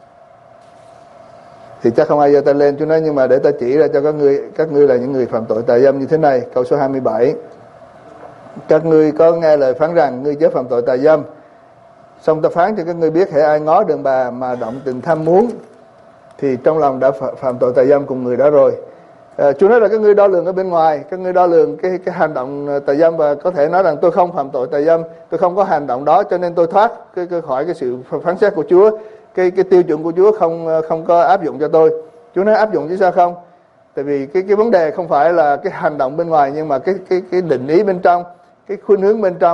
Thì chắc không ai giơ tay lên. Chúa nói nhưng mà để ta chỉ ra cho các ngươi, các ngươi là những người phạm tội tà dâm như thế này. Câu số hai mươi bảy, các ngươi có nghe lời phán rằng ngươi chớ phạm tội tà dâm. Xong ta phán cho các ngươi biết hễ ai ngó đàn bà mà động tình tham muốn thì trong lòng đã phạm tội tà dâm cùng người đó rồi. À, Chúa nói là các ngươi đo lường ở bên ngoài, các ngươi đo lường cái cái hành động tà dâm, và có thể nói rằng tôi không phạm tội tà dâm, tôi không có hành động đó cho nên tôi thoát cái, cái khỏi cái sự phán xét của Chúa. Cái cái tiêu chuẩn của Chúa không không có áp dụng cho tôi. Chúa nói áp dụng chứ sao không? Tại vì cái cái vấn đề không phải là cái hành động bên ngoài, nhưng mà cái cái cái định ý bên trong, cái khuynh hướng bên trong,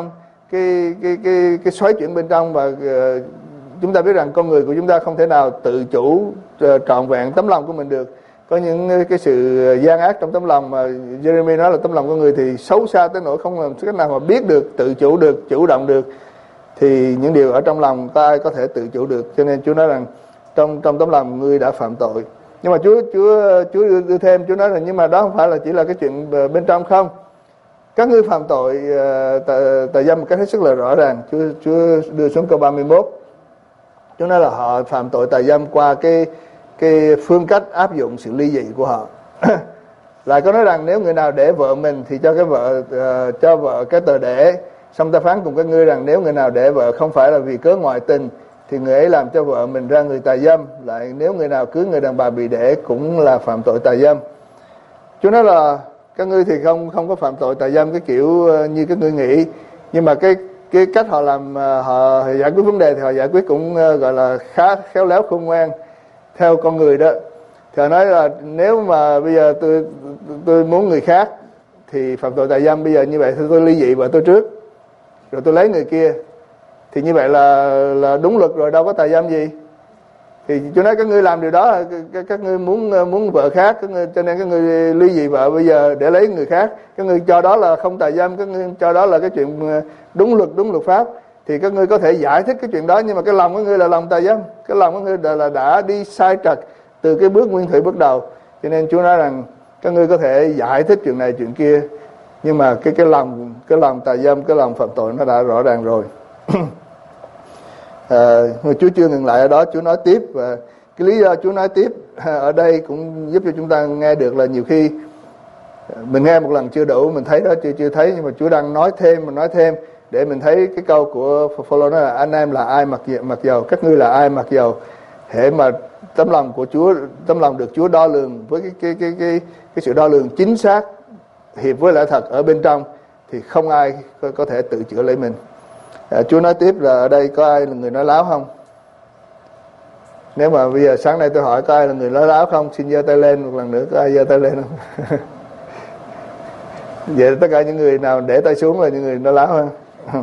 cái cái cái cái xoáy chuyển bên trong. Và uh, chúng ta biết rằng con người của chúng ta không thể nào tự chủ uh, trọn vẹn tấm lòng của mình được. Có những cái sự gian ác trong tấm lòng mà Jeremy nói là tấm lòng con người thì xấu xa tới nỗi không làm cách nào mà biết được, tự chủ được, chủ động được. Thì những điều ở trong lòng có ai có thể tự chủ được. Cho nên Chúa nói rằng trong trong tấm lòng ngươi đã phạm tội. Nhưng mà Chúa Chúa Chúa đưa, đưa thêm, Chúa nói là nhưng mà đó không phải là chỉ là cái chuyện bên trong không. Các ngươi phạm tội uh, tà, tà dâm một cách hết sức là rõ ràng. Chúa Chúa đưa xuống câu ba mươi mốt. Chúa nói là họ phạm tội tà dâm qua cái cái phương cách áp dụng sự ly dị của họ. Lại có nói rằng nếu người nào để vợ mình thì cho cái vợ uh, cho vợ cái tờ để. Xong ta phán cùng các ngươi rằng nếu người nào để vợ không phải là vì cớ ngoại tình thì người ấy làm cho vợ mình ra người tà dâm. Lại nếu người nào cưới người đàn bà bị để cũng là phạm tội tà dâm. Chúa nói là các ngươi thì không không có phạm tội tà dâm cái kiểu như các ngươi nghĩ, nhưng mà cái cái cách họ làm, họ giải quyết vấn đề thì họ giải quyết cũng gọi là khá khéo léo khôn ngoan theo con người đó. Thì họ nói là nếu mà bây giờ tôi tôi muốn người khác thì phạm tội tà dâm. Bây giờ như vậy thì tôi ly dị vợ tôi trước rồi tôi lấy người kia, thì như vậy là là đúng luật rồi, đâu có tà dâm gì. Thì Chúa nói các ngươi làm điều đó, các, các ngươi muốn muốn vợ khác, các ngươi, cho nên các ngươi ly dị vợ bây giờ để lấy người khác. Các ngươi cho đó là không tà dâm, các ngươi cho đó là cái chuyện đúng luật, đúng luật pháp. Thì các ngươi có thể giải thích cái chuyện đó, nhưng mà cái lòng của ngươi là lòng tà dâm. Cái lòng của ngươi là, là đã đi sai trật từ cái bước nguyên thủy bước đầu. Cho nên Chúa nói rằng các ngươi có thể giải thích chuyện này chuyện kia, nhưng mà cái cái lòng cái lòng tà dâm, cái lòng phạm tội nó đã rõ ràng rồi. À, Chúa chưa ngừng lại ở đó, Chúa nói tiếp. Và cái lý do Chúa nói tiếp ở đây cũng giúp cho chúng ta nghe được là nhiều khi mình nghe một lần chưa đủ, mình thấy đó chưa chưa thấy, nhưng mà Chúa đang nói thêm, mình nói thêm để mình thấy cái câu của Phaolô nói là anh em là ai mặc mặc dầu, các ngươi là ai mặc dầu. Hệ mà tấm lòng của Chúa, tấm lòng được Chúa đo lường với cái cái cái cái cái sự đo lường chính xác hiệp với lẽ thật ở bên trong thì không ai có, có thể tự chữa lấy mình. À, Chúa nói tiếp là ở đây có ai là người nói láo không? Nếu mà bây giờ sáng nay tôi hỏi có ai là người nói láo không, xin giơ tay lên một lần nữa. Có ai giơ tay lên không? Vậy tất cả những người nào để tay xuống là những người nói láo không?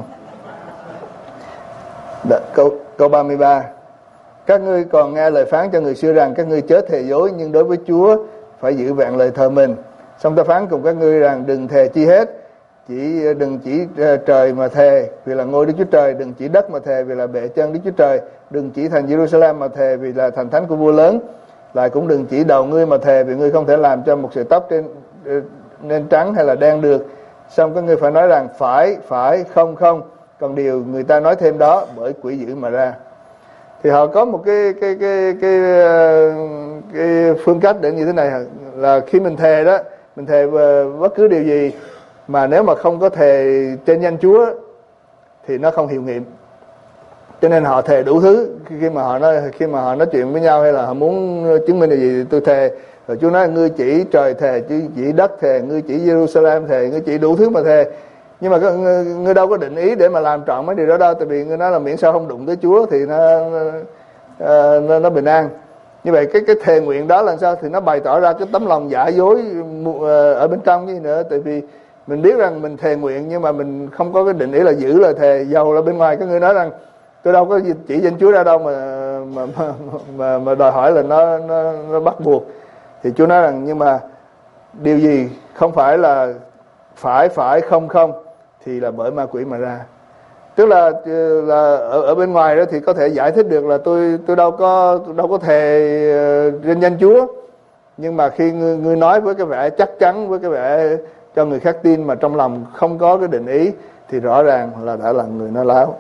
Đợi, câu câu ba mươi ba. Các ngươi còn nghe lời phán cho người xưa rằng các ngươi chớ thề dối, nhưng đối với Chúa phải giữ vẹn lời thờ mình. Xong ta phán cùng các ngươi rằng đừng thề chi hết, chỉ đừng chỉ trời mà thề vì là ngôi Đức Chúa Trời, đừng chỉ đất mà thề vì là bệ chân Đức Chúa Trời, đừng chỉ thành Jerusalem mà thề vì là thành thánh của vua lớn, lại cũng đừng chỉ đầu ngươi mà thề vì ngươi không thể làm cho một sợi tóc trên nên trắng hay là đen được. Xong các ngươi phải nói rằng phải, phải, không, không. Còn điều người ta nói thêm đó bởi quỷ dữ mà ra. Thì họ có một cái cái cái cái cái, cái phương cách để như thế này, là khi mình thề đó, mình thề bất cứ điều gì mà nếu mà không có thề trên danh Chúa thì nó không hiệu nghiệm. Cho nên họ thề đủ thứ khi mà họ nói khi mà họ nói chuyện với nhau, hay là họ muốn chứng minh điều gì, tôi thề. Rồi Chúa nói ngươi chỉ trời thề, chứ chỉ đất thề, ngươi chỉ Jerusalem thề, ngươi chỉ đủ thứ mà thề. Nhưng mà ngươi, ngươi đâu có định ý để mà làm trọn mấy điều đó đâu, tại vì ngươi nói là miễn sao không đụng tới Chúa thì nó nó, nó, nó bình an. Như vậy cái cái thề nguyện đó là sao? Thì nó bày tỏ ra cái tấm lòng giả dối ở bên trong chứ nữa. Tại vì mình biết rằng mình thề nguyện nhưng mà mình không có cái định ý là giữ lời thề, dầu là bên ngoài các ngươi nói rằng tôi đâu có chỉ danh Chúa ra đâu mà mà mà, mà, mà đòi hỏi là nó, nó nó bắt buộc. Thì Chúa nói rằng nhưng mà điều gì không phải là phải phải không không thì là bởi ma quỷ mà ra. Tức là là ở ở bên ngoài đó thì có thể giải thích được là tôi tôi đâu có tôi đâu có thề trên danh Chúa, nhưng mà khi ngươi, ngươi nói với cái vẻ chắc chắn, với cái vẻ cho người khác tin mà trong lòng không có cái định ý thì rõ ràng là đã là người nói láo.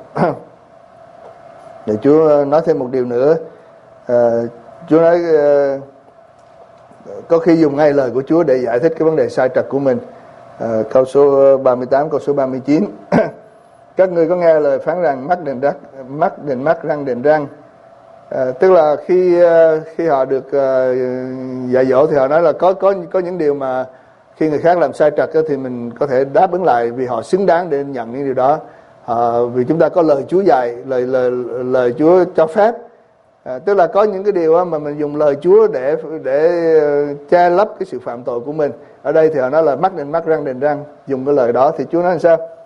Để Chúa nói thêm một điều nữa. À, Chúa nói à, có khi dùng ngay lời của Chúa để giải thích cái vấn đề sai trật của mình. À, câu số ba mươi tám, câu số ba mươi chín. Các ngươi có nghe lời phán rằng mắt đền mắt, mắt đền mắt, răng đền răng. À, tức là khi khi họ được uh, dạy dỗ thì họ nói là có có có những điều mà khi người khác làm sai trật thì mình có thể đáp ứng lại vì họ xứng đáng để nhận những điều đó. À, vì chúng ta có lời Chúa dạy, lời lời lời Chúa cho phép. À, tức là có những cái điều mà mình dùng lời Chúa để để che lấp cái sự phạm tội của mình. Ở đây thì họ nói là mắt đền mắt, răng đền răng, dùng cái lời đó. Thì Chúa nói làm sao?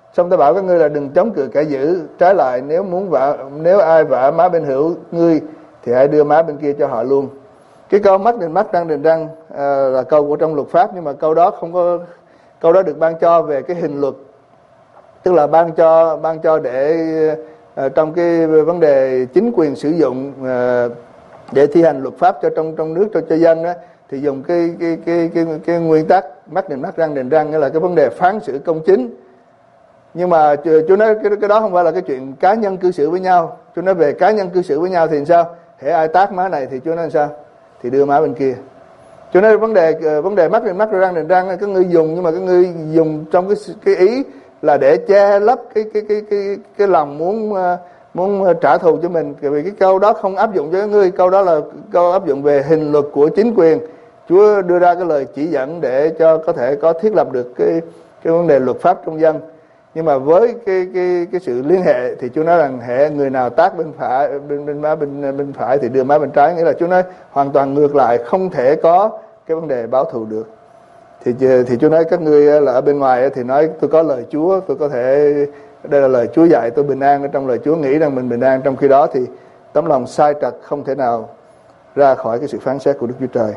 Xong ta bảo các ngươi là đừng chống cự kẻ dữ, trái lại nếu muốn vả, nếu ai vả má bên hữu ngươi thì hãy đưa má bên kia cho họ luôn. Cái câu mắt đền mắt răng đền răng à, là câu của trong luật pháp, nhưng mà câu đó không có, câu đó được ban cho về cái hình luật, tức là ban cho ban cho để à, trong cái vấn đề chính quyền sử dụng à, để thi hành luật pháp cho trong trong nước cho cho dân đó, thì dùng cái cái cái cái cái, cái nguyên tắc mắt đền mắt răng đền răng, nghĩa là cái vấn đề phán xử công chính. Nhưng mà Chúa nói cái, cái đó không phải là cái chuyện cá nhân cư xử với nhau. Chúa nói về cá nhân cư xử với nhau thì sao? Hễ ai tác má này thì Chúa nói sao? Thì đưa má bên kia. Chúa nói vấn đề vấn đề mắt lên mắt răng lên răng, các ngươi dùng, nhưng mà các ngươi dùng trong cái cái ý là để che lấp cái cái cái cái cái lòng muốn muốn trả thù cho mình. Vì cái câu đó không áp dụng cho các ngươi, câu đó là câu áp dụng về hình luật của chính quyền. Chúa đưa ra cái lời chỉ dẫn để cho có thể có thiết lập được cái cái vấn đề luật pháp trong dân. Nhưng mà với cái cái cái sự liên hệ thì Chúa nói rằng hệ người nào tác bên phải bên bên má bên bên phải thì đưa má bên trái, nghĩa là Chúa nói hoàn toàn ngược lại, không thể có cái vấn đề báo thù được. Thì thì Chúa nói các ngươi là ở bên ngoài thì nói tôi có lời Chúa, tôi có thể, đây là lời Chúa dạy tôi bình an ở trong lời Chúa, nghĩ rằng mình bình an, trong khi đó thì tấm lòng sai trật không thể nào ra khỏi cái sự phán xét của Đức Chúa Trời.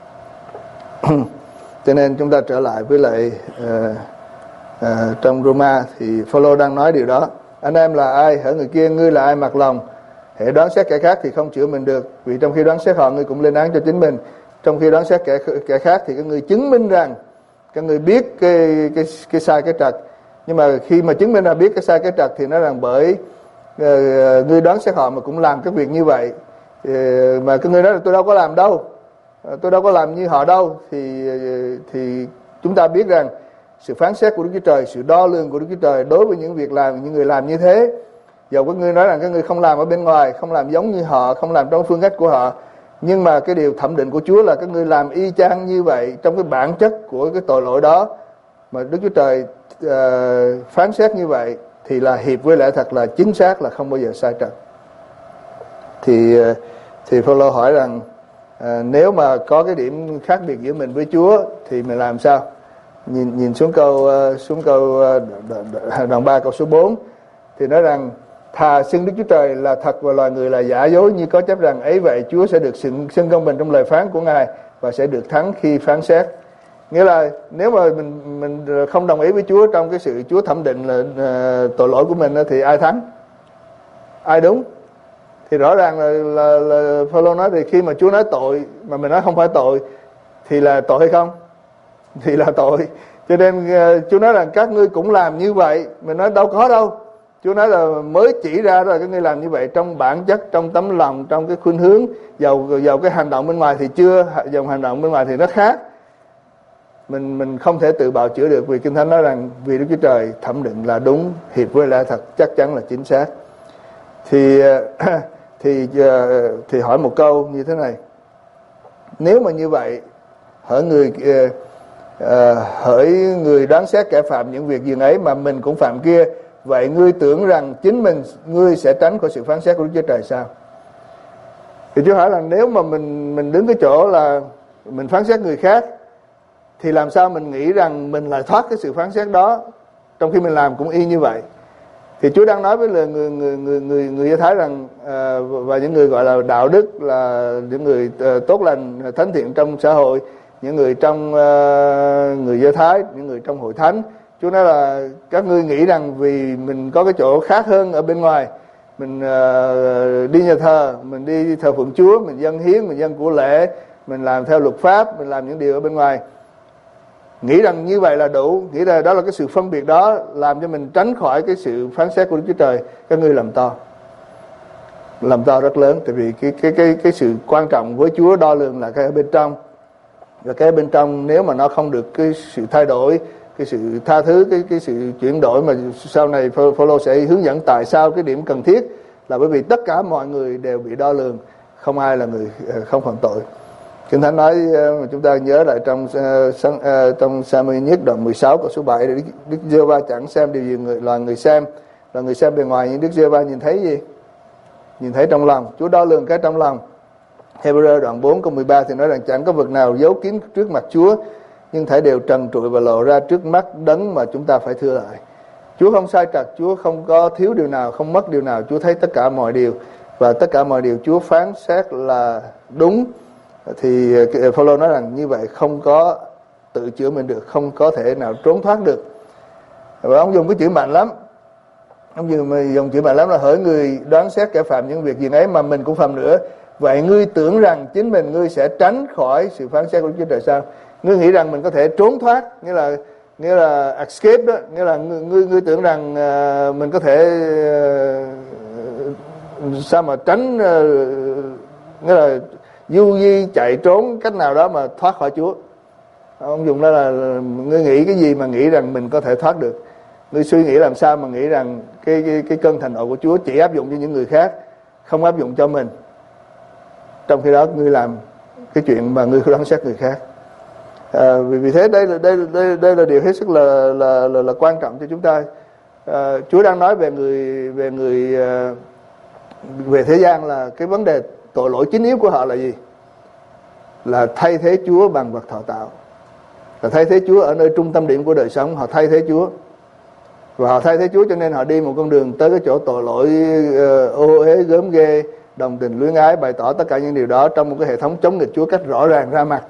Cho nên chúng ta trở lại với lại uh, À, trong Roma thì Phaolô đang nói điều đó. Anh em là ai? Hỡi người kia, ngươi là ai mặc lòng? Hễ đoán xét kẻ khác thì không chữa mình được, vì trong khi đoán xét họ, ngươi cũng lên án cho chính mình. Trong khi đoán xét kẻ kẻ khác thì các ngươi chứng minh rằng các ngươi biết cái cái cái sai cái trật. Nhưng mà khi mà chứng minh ra biết cái sai cái trật thì nói rằng bởi uh, ngươi đoán xét họ mà cũng làm cái việc như vậy, uh, mà các ngươi nói là tôi đâu có làm đâu, uh, tôi đâu có làm như họ đâu, thì uh, thì chúng ta biết rằng sự phán xét của Đức Chúa Trời, sự đo lường của Đức Chúa Trời đối với những việc làm, những người làm như thế, dầu các ngươi nói rằng các ngươi không làm ở bên ngoài, không làm giống như họ, không làm trong phương cách của họ, nhưng mà cái điều thẩm định của Chúa là các ngươi làm y chang như vậy trong cái bản chất của cái tội lỗi đó, mà Đức Chúa Trời uh, phán xét như vậy thì là hiệp với lẽ thật, là chính xác, là không bao giờ sai trật. Thì uh, thì Phaolô hỏi rằng uh, nếu mà có cái điểm khác biệt giữa mình với Chúa thì mình làm sao? Nhìn nhìn xuống câu xuống câu đoạn ba câu số bốn thì nói rằng thà xưng Đức Chúa Trời là thật và loài người là giả dối, như có chấp rằng ấy vậy Chúa sẽ được xưng, xưng công bình trong lời phán của Ngài và sẽ được thắng khi phán xét. Nghĩa là nếu mà mình mình không đồng ý với Chúa trong cái sự Chúa thẩm định là uh, tội lỗi của mình thì ai thắng? Ai đúng? Thì rõ ràng là là, là Phaolô nói thì khi mà Chúa nói tội mà mình nói không phải tội thì là tội hay không? Thì là tội. Cho nên uh, Chúa nói rằng các ngươi cũng làm như vậy. Mình nói đâu có đâu. Chúa nói là mới chỉ ra rồi các ngươi làm như vậy trong bản chất, trong tấm lòng, trong cái khuynh hướng. Dầu dầu cái hành động bên ngoài thì chưa, dầu hành động bên ngoài thì nó khác. Mình mình không thể tự bào chữa được, vì Kinh Thánh nói rằng vì Đức Chúa Trời thẩm định là đúng, hiệp với lẽ thật, chắc chắn là chính xác. Thì uh, thì uh, thì hỏi một câu như thế này. Nếu mà như vậy, hỡi người uh, À, hỡi người đoán xét kẻ phạm những việc dường ấy mà mình cũng phạm kia, vậy ngươi tưởng rằng chính mình ngươi sẽ tránh khỏi sự phán xét của Đức Chúa Trời sao? Thì Chúa hỏi là nếu mà mình mình đứng cái chỗ là mình phán xét người khác thì làm sao mình nghĩ rằng mình lại thoát cái sự phán xét đó, trong khi mình làm cũng y như vậy. Thì Chúa đang nói với người người người người người, người Do Thái rằng à, và những người gọi là đạo đức, là những người à, tốt lành thánh thiện trong xã hội, những người trong uh, người Do Thái, những người trong hội thánh, Chúa nói là các ngươi nghĩ rằng vì mình có cái chỗ khác hơn ở bên ngoài, mình uh, đi nhà thờ, mình đi thờ phượng Chúa, mình dâng hiến, mình dâng của lễ, mình làm theo luật pháp, mình làm những điều ở bên ngoài, nghĩ rằng như vậy là đủ, nghĩ là đó là cái sự phân biệt đó làm cho mình tránh khỏi cái sự phán xét của Đức Chúa Trời. Các ngươi làm to, làm to rất lớn, tại vì cái cái cái cái sự quan trọng với Chúa đo lường là cái ở bên trong. Và cái bên trong nếu mà nó không được cái sự thay đổi, cái sự tha thứ, cái cái sự chuyển đổi, mà sau này Phaolô sẽ hướng dẫn tại sao cái điểm cần thiết là bởi vì tất cả mọi người đều bị đo lường, không ai là người không phạm tội. Kinh Thánh nói mà chúng ta nhớ lại trong trong Sa-muơ-ni nhất đoạn mười sáu câu số bảy, Đức Giê-hô-va chẳng xem điều gì người loài người xem, là người xem bề ngoài, nhưng Đức Giê-hô-va nhìn thấy gì? Nhìn thấy trong lòng. Chúa đo lường cái trong lòng. Hebrew đoạn bốn câu mười ba thì nói rằng chẳng có vật nào giấu kín trước mặt Chúa, nhưng thảy đều trần trụi và lộ ra trước mắt đấng mà chúng ta phải thưa lại. Chúa không sai trật, Chúa không có thiếu điều nào, không mất điều nào. Chúa thấy tất cả mọi điều, và tất cả mọi điều Chúa phán xét là đúng. Thì Phaolô nói rằng như vậy không có tự chữa mình được, không có thể nào trốn thoát được. Và ông dùng cái chữ mạnh lắm. Ông dùng, dùng chữ mạnh lắm là: hỡi người đoán xét kẻ phạm những việc gì ấy mà mình cũng phạm nữa, vậy ngươi tưởng rằng chính mình ngươi sẽ tránh khỏi sự phán xét của Chúa Trời sao? Ngươi nghĩ rằng mình có thể trốn thoát, nghĩa là nghĩa là escape đó, nghĩa là ngươi ngươi, ngươi tưởng rằng uh, mình có thể uh, sao mà tránh, uh, nghĩa là du di chạy trốn cách nào đó mà thoát khỏi Chúa. Ông dùng đó là, là ngươi nghĩ cái gì mà nghĩ rằng mình có thể thoát được. Ngươi suy nghĩ làm sao mà nghĩ rằng cái cái, cái cơn thành nộ của Chúa chỉ áp dụng cho những người khác, không áp dụng cho mình. Trong khi đó ngươi làm cái chuyện mà ngươi đoán xét người khác. À, vì, vì thế đây là đây đây đây là điều hết sức là là là, là quan trọng cho chúng ta. À, Chúa đang nói về người về người uh, về thế gian là cái vấn đề tội lỗi chính yếu của họ là gì? Là thay thế Chúa bằng vật thọ tạo. Là thay thế Chúa ở nơi trung tâm điểm của đời sống, họ thay thế Chúa. Và họ thay thế Chúa cho nên họ đi một con đường tới cái chỗ tội lỗi, uh, ô uế, gớm ghê, đồng tình, luyến ái, bày tỏ tất cả những điều đó trong một cái hệ thống chống nghịch Chúa cách rõ ràng ra mặt.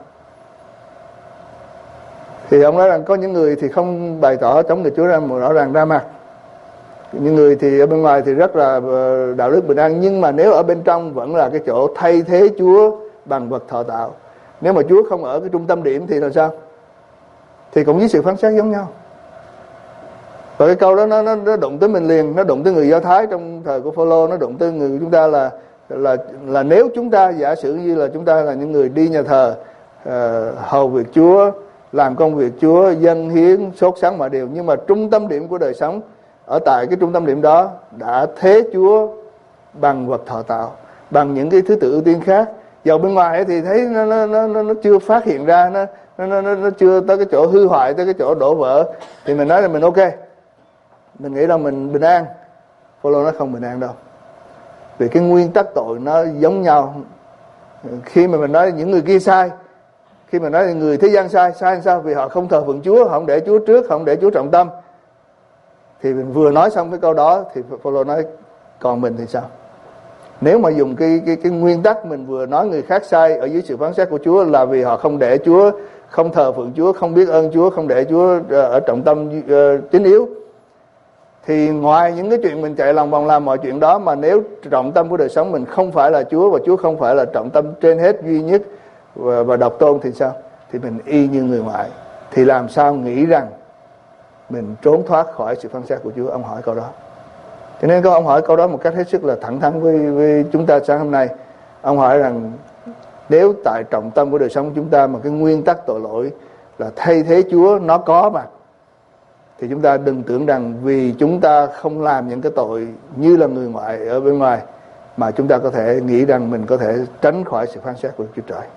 Thì ông nói rằng có những người thì không bày tỏ chống nghịch Chúa ra một rõ ràng ra mặt. Những người thì ở bên ngoài thì rất là đạo đức bình an, nhưng mà nếu ở bên trong vẫn là cái chỗ thay thế Chúa bằng vật thọ tạo. Nếu mà Chúa không ở cái trung tâm điểm thì làm sao? Thì cũng với sự phán xét giống nhau. Và cái câu đó nó, nó, nó đụng tới mình liền, nó đụng tới người Do Thái trong thời của Phaolô, nó đụng tới người của chúng ta là là là nếu chúng ta giả sử như là chúng ta là những người đi nhà thờ, uh, hầu việc Chúa, làm công việc Chúa, dâng hiến, sốt sắng mọi điều, nhưng mà trung tâm điểm của đời sống ở tại cái trung tâm điểm đó đã thế Chúa bằng vật thọ tạo, bằng những cái thứ tự ưu tiên khác. Dầu bên ngoài thì thấy nó nó nó nó chưa phát hiện ra, nó nó nó nó chưa tới cái chỗ hư hoại, tới cái chỗ đổ vỡ, thì mình nói là mình ok, mình nghĩ là mình bình an. Phaolô nó không bình an đâu, vì cái nguyên tắc tội nó giống nhau. Khi mà mình nói những người kia sai, khi mà nói người thế gian sai, sai làm sao? Vì họ không thờ phượng Chúa, họ không để Chúa trước, họ không để Chúa trọng tâm. Thì mình vừa nói xong cái câu đó thì Phaolô nói còn mình thì sao? Nếu mà dùng cái cái cái nguyên tắc mình vừa nói người khác sai ở dưới sự phán xét của Chúa là vì họ không để Chúa, không thờ phượng Chúa, không biết ơn Chúa, không để Chúa ở trọng tâm uh, chính yếu, thì ngoài những cái chuyện mình chạy lòng vòng làm mọi chuyện đó, mà nếu trọng tâm của đời sống mình không phải là Chúa và Chúa không phải là trọng tâm trên hết, duy nhất và, và độc tôn thì sao? Thì mình y như người ngoại. Thì làm sao nghĩ rằng mình trốn thoát khỏi sự phán xét của Chúa? Ông hỏi câu đó. Cho nên ông hỏi câu đó một cách hết sức là thẳng thắn với, với chúng ta sáng hôm nay. Ông hỏi rằng nếu tại trọng tâm của đời sống của chúng ta mà cái nguyên tắc tội lỗi là thay thế Chúa nó có mặt, thì chúng ta đừng tưởng rằng vì chúng ta không làm những cái tội như là người ngoại ở bên ngoài mà chúng ta có thể nghĩ rằng mình có thể tránh khỏi sự phán xét của Chúa Trời.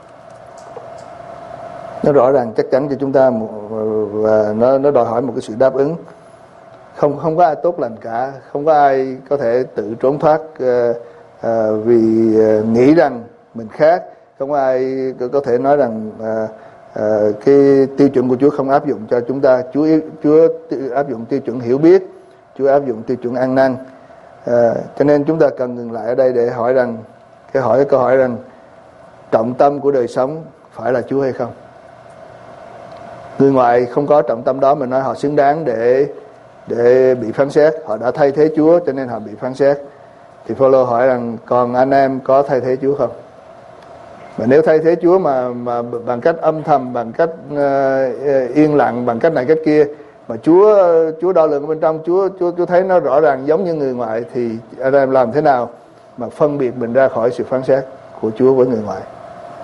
Nó rõ ràng chắc chắn cho chúng ta một, và nó nó đòi hỏi một cái sự đáp ứng. Không không có ai tốt lành cả, không có ai có thể tự trốn thoát uh, uh, vì uh, nghĩ rằng mình khác, không có ai có thể nói rằng uh, uh, cái tiêu chuẩn của Chúa không áp dụng cho chúng ta. Chúa Chúa áp dụng tiêu chuẩn hiểu biết, Chúa áp dụng tiêu chuẩn ăn năn. Uh, cho nên chúng ta cần ngừng lại ở đây để hỏi rằng cái hỏi cái câu hỏi rằng trọng tâm của đời sống phải là Chúa hay không? Người ngoại không có trọng tâm đó, mình nói họ xứng đáng để để bị phán xét. Họ đã thay thế Chúa cho nên họ bị phán xét. Thì Phaolô hỏi rằng còn anh em có thay thế Chúa không? Mà nếu thay thế Chúa mà mà bằng cách âm thầm, bằng cách uh, yên lặng, bằng cách này cách kia, mà Chúa Chúa đo lường bên trong, Chúa Chúa Chúa thấy nó rõ ràng giống như người ngoại, thì anh em làm thế nào mà phân biệt mình ra khỏi sự phán xét của Chúa với người ngoại?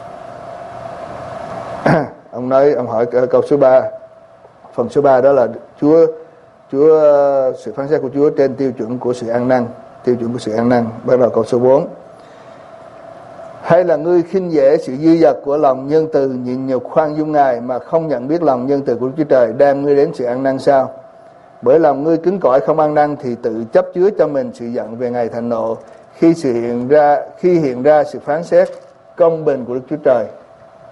Ông nói, ông hỏi câu số ba, phần số ba đó là Chúa Chúa sự phán xét của Chúa trên tiêu chuẩn của sự ăn năn, tiêu chuẩn của sự ăn năn. Bắt đầu câu số bốn. Hay là ngươi khinh dễ sự dư dật của lòng nhân từ, nhịn nhục khoan dung Ngài, mà không nhận biết lòng nhân từ của Chúa Trời đem ngươi đến sự ăn năn sao? Bởi lòng ngươi cứng cỏi không ăn năn thì tự chấp chứa cho mình sự giận về ngày thành nộ, khi sự hiện ra khi hiện ra sự phán xét công bình của Đức Chúa Trời,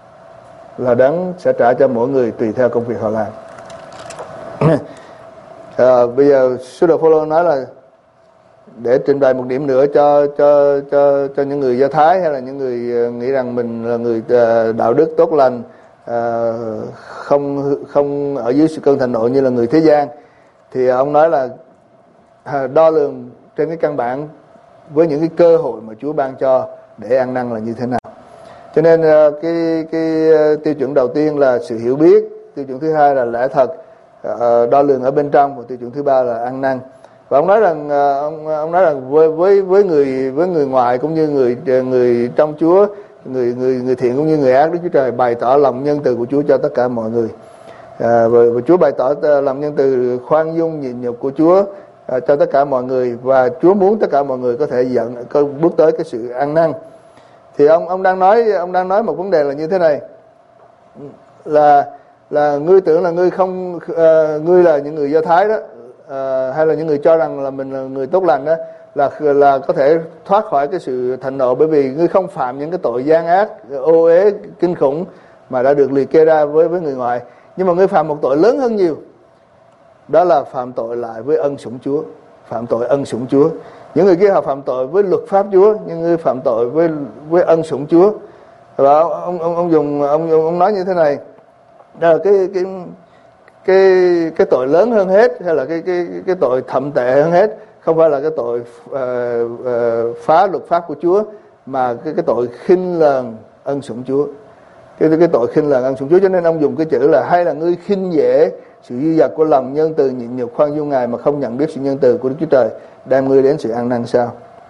là Đấng sẽ trả cho mỗi người tùy theo công việc họ làm. À, bây giờ sứ đồ Phaolô nói là để trình bày một điểm nữa cho cho cho cho những người Do Thái hay là những người nghĩ rằng mình là người đạo đức tốt lành, à, không không ở dưới sự cơn thịnh nộ như là người thế gian, thì ông nói là đo lường trên cái căn bản với những cái cơ hội mà Chúa ban cho để ăn năn là như thế nào. Cho nên cái cái tiêu chuẩn đầu tiên là sự hiểu biết, tiêu chuẩn thứ hai là lẽ thật, đo lường ở bên trong, và tiêu chuẩn thứ ba là ăn năn. Và ông nói rằng ông ông nói rằng với với với người với người ngoài cũng như người người trong Chúa, người người người thiện cũng như người ác, Đức Chúa Trời bày tỏ lòng nhân từ của Chúa cho tất cả mọi người. À, và, và Chúa bày tỏ lòng nhân từ, khoan dung nhịn nhục của Chúa à, cho tất cả mọi người, và Chúa muốn tất cả mọi người có thể dẫn có bước tới cái sự ăn năn. Thì ông ông đang nói ông đang nói một vấn đề là như thế này, là là ngươi tưởng là ngươi không uh, ngươi là những người Do Thái đó, uh, hay là những người cho rằng là mình là người tốt lành đó, là là có thể thoát khỏi cái sự thịnh nộ, bởi vì ngươi không phạm những cái tội gian ác, ô uế kinh khủng mà đã được liệt kê ra với với người ngoài. Nhưng mà ngươi phạm một tội lớn hơn nhiều, đó là phạm tội lại với ân sủng Chúa, phạm tội ân sủng Chúa. Những người kia họ phạm tội với luật pháp Chúa, nhưng ngươi phạm tội với với ân sủng Chúa. Và ông ông ông dùng ông ông nói như thế này, đó là cái cái cái cái tội lớn hơn hết, hay là cái cái cái tội thậm tệ hơn hết, không phải là cái tội uh, uh, phá luật pháp của Chúa, mà cái cái tội khinh lờn ân sủng Chúa. Cái cái tội khinh lờn ân sủng Chúa. Cho nên ông dùng cái chữ là hay là ngươi khinh dễ sự dư dật của lòng nhân từ nhịn nhục khoan dung Ngài, mà không nhận biết sự nhân từ của Đức Chúa Trời đem ngươi đến sự ăn năn sao?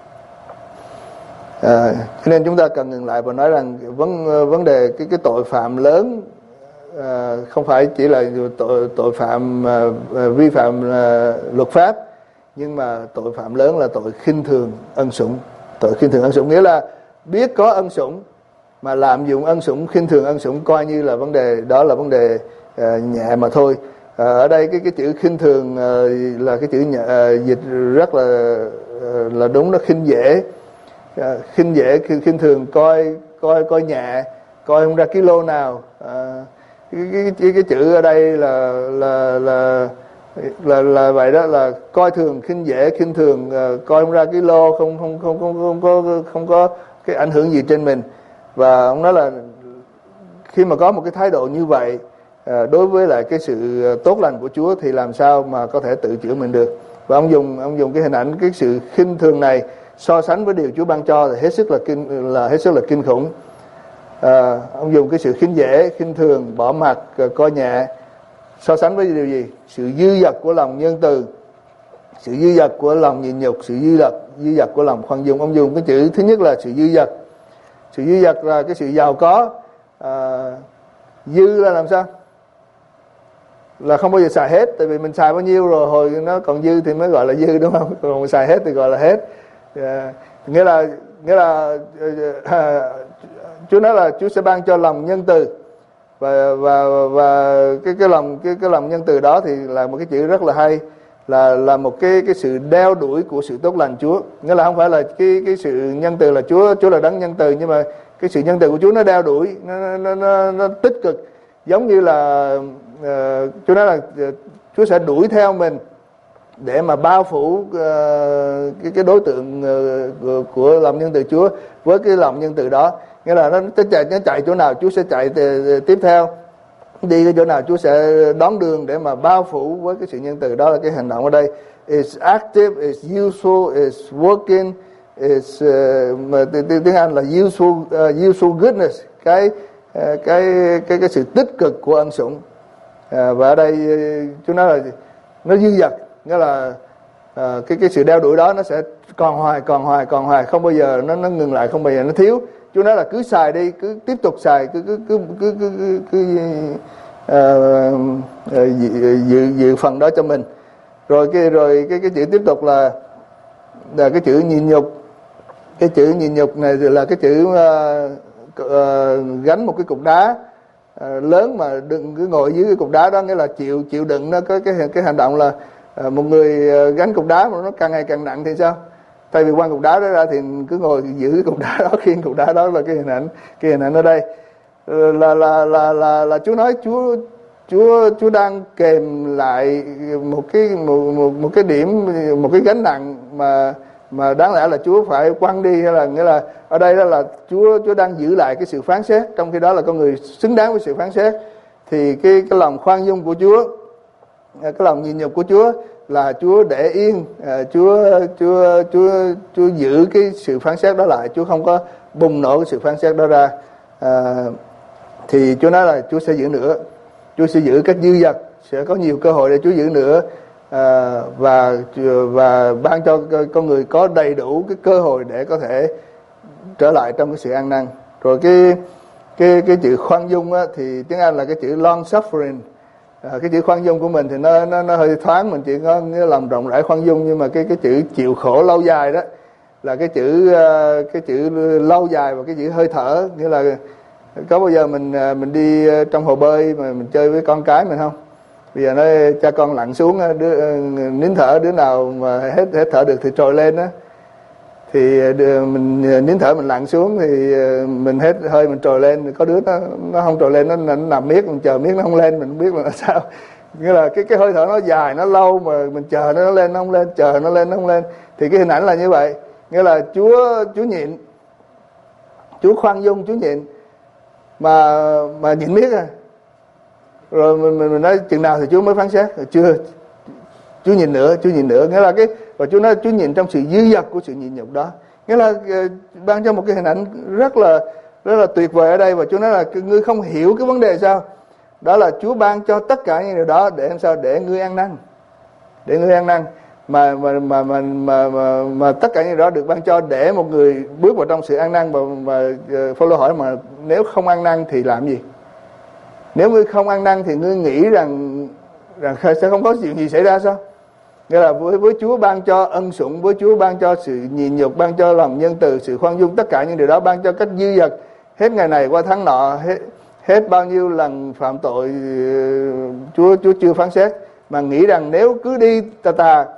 À, cho nên chúng ta cần ngừng lại và nói rằng vấn vấn đề cái cái tội phạm lớn à, không phải chỉ là tội tội phạm à, vi phạm à, luật pháp, nhưng mà tội phạm lớn là tội khinh thường ân sủng. Tội khinh thường ân sủng nghĩa là biết có ân sủng mà lạm dụng ân sủng, khinh thường ân sủng, coi như là vấn đề đó là vấn đề à, nhẹ mà thôi. À, ở đây cái cái chữ khinh thường à, là cái chữ nhà, dịch rất là là đúng, nó khinh dễ, à, khinh dễ khinh, khinh thường, coi coi coi nhẹ, coi không ra cái lô nào. À, cái, cái, cái cái chữ ở đây là là là là là vậy đó, là coi thường, khinh dễ, khinh thường, uh, coi không ra cái lô, không không không không không có không có cái ảnh hưởng gì trên mình. Và ông nói là khi mà có một cái thái độ như vậy uh, đối với lại cái sự tốt lành của Chúa thì làm sao mà có thể tự chữa mình được. Và ông dùng ông dùng cái hình ảnh cái sự khinh thường này so sánh với điều Chúa ban cho thì hết sức là kinh là hết sức là kinh khủng. À, ông dùng cái sự khinh dễ, khinh thường, bỏ mặc, coi nhẹ so sánh với điều gì? Sự dư dật của lòng nhân từ, sự dư dật của lòng nhịn nhục, sự dư dật dư dật của lòng khoan dung. Ông dùng cái chữ thứ nhất là sự dư dật. Sự dư dật là cái sự giàu có. À, dư là làm sao? Là không bao giờ xài hết, tại vì mình xài bao nhiêu rồi hồi nó còn dư thì mới gọi là dư, đúng không? Còn mình xài hết thì gọi là hết. À, nghĩa là nghĩa là à, Chúa nói là Chúa sẽ ban cho lòng nhân từ, và và và cái cái lòng cái cái lòng nhân từ đó thì là một cái chữ rất là hay, là là một cái cái sự đeo đuổi của sự tốt lành Chúa. Nghĩa là không phải là cái cái sự nhân từ là Chúa Chúa là đấng nhân từ, nhưng mà cái sự nhân từ của Chúa nó đeo đuổi, nó nó nó, nó tích cực, giống như là uh, Chúa nói là uh, Chúa sẽ đuổi theo mình để mà bao phủ uh, cái cái đối tượng uh, của, của lòng nhân từ Chúa với cái lòng nhân từ đó. Nghĩa là nó chạy nó chạy chỗ nào Chúa sẽ chạy tiếp theo, đi cái chỗ nào Chúa sẽ đón đường để mà bao phủ với cái sự nhân từ. Đó là cái hành động ở đây. It's active, it's useful, it's working, it's uh, mà tiếng Anh là useful, uh, useful goodness, cái uh, cái cái cái sự tích cực của ân sủng. Uh, và ở đây Chúa nói là nó dư dật, nghĩa là uh, cái cái sự đeo đuổi đó nó sẽ còn hoài, còn hoài, còn hoài, không bao giờ nó nó ngừng lại, không bao giờ nó thiếu. Chúa nói là cứ xài đi, cứ tiếp tục xài, cứ cứ cứ cứ cứ, cứ, cứ uh, uh, dự dự phần đó cho mình. Rồi cái rồi cái cái chữ tiếp tục là là cái chữ nhịn nhục. Cái chữ nhịn nhục này là cái chữ uh, uh, gánh một cái cục đá uh, lớn mà đừng cứ ngồi dưới cái cục đá đó, nghĩa là chịu chịu đựng nó. Có cái cái hành động là uh, một người gánh cục đá mà nó càng ngày càng nặng thì sao? Thay vì quăng cục đá đó ra thì cứ ngồi giữ cái cục đá đó, khiêng cục đá đó. Là cái hình ảnh cái hình ảnh ở đây là là là là là Chúa nói Chúa Chúa Chúa đang kèm lại một cái một, một, một cái điểm, một cái gánh nặng mà mà đáng lẽ là Chúa phải quăng đi, hay là nghĩa là ở đây đó là Chúa Chúa đang giữ lại cái sự phán xét, trong khi đó là con người xứng đáng với sự phán xét. Thì cái cái lòng khoan dung của Chúa, cái lòng nhịn nhục của Chúa là Chúa để yên, Chúa Chúa Chúa Chúa giữ cái sự phán xét đó lại, Chúa không có bùng nổ cái sự phán xét đó ra. À, thì Chúa nói là Chúa sẽ giữ nữa, Chúa sẽ giữ cách dư dật, sẽ có nhiều cơ hội để Chúa giữ nữa, à, và và ban cho con người có đầy đủ cái cơ hội để có thể trở lại trong cái sự ăn năn. Rồi cái cái cái chữ khoan dung á, thì tiếng Anh là cái chữ long suffering. À, cái chữ khoan dung của mình thì nó nó nó hơi thoáng, mình chỉ có lòng rộng rãi khoan dung, nhưng mà cái cái chữ chịu khổ lâu dài đó là cái chữ cái chữ lâu dài và cái chữ hơi thở. Nghĩa là có bao giờ mình mình đi trong hồ bơi mà mình chơi với con cái mình không? Bây giờ nói cha con lặn xuống, đứa nín thở, đứa nào mà hết hết thở được thì trồi lên á, thì mình nín thở mình lặn xuống, thì mình hết hơi mình trồi lên. Có đứa nó nó không trồi lên, nó, nó nằm miết, mình chờ miết nó không lên, mình không biết là sao. Nghĩa là cái cái hơi thở nó dài, nó lâu, mà mình chờ nó lên nó không lên, chờ nó lên nó không lên. Thì cái hình ảnh là như vậy. Nghĩa là Chúa Chúa nhịn, Chúa khoan dung, Chúa nhịn mà mà nhịn miết à. Rồi mình, mình mình nói chừng nào thì Chúa mới phán xét? Rồi chưa, Chúa nhịn nữa, Chúa nhịn nữa. Nghĩa là cái, và Chúa nói Chúa nhịn trong sự dư dật của sự nhịn nhục đó. Nghĩa là ban cho một cái hình ảnh rất là rất là tuyệt vời ở đây. Và Chúa nói là ngươi không hiểu cái vấn đề sao? Đó là Chúa ban cho tất cả những điều đó để làm sao? Để ngươi ăn năn, để ngươi ăn năn. Mà mà mà mà mà mà, mà tất cả những điều đó được ban cho để một người bước vào trong sự ăn năn. Và, và Phaolô hỏi mà nếu không ăn năn thì làm gì? Nếu ngươi không ăn năn thì ngươi nghĩ rằng rằng sẽ không có chuyện gì xảy ra sao? Nghĩa là với với Chúa ban cho ân sủng, với Chúa ban cho sự nhịn nhục, ban cho lòng nhân từ, sự khoan dung, tất cả những điều đó ban cho cách dư dật. Hết ngày này qua tháng nọ, hết hết bao nhiêu lần phạm tội Chúa Chúa chưa phán xét, mà nghĩ rằng nếu cứ đi tà tà,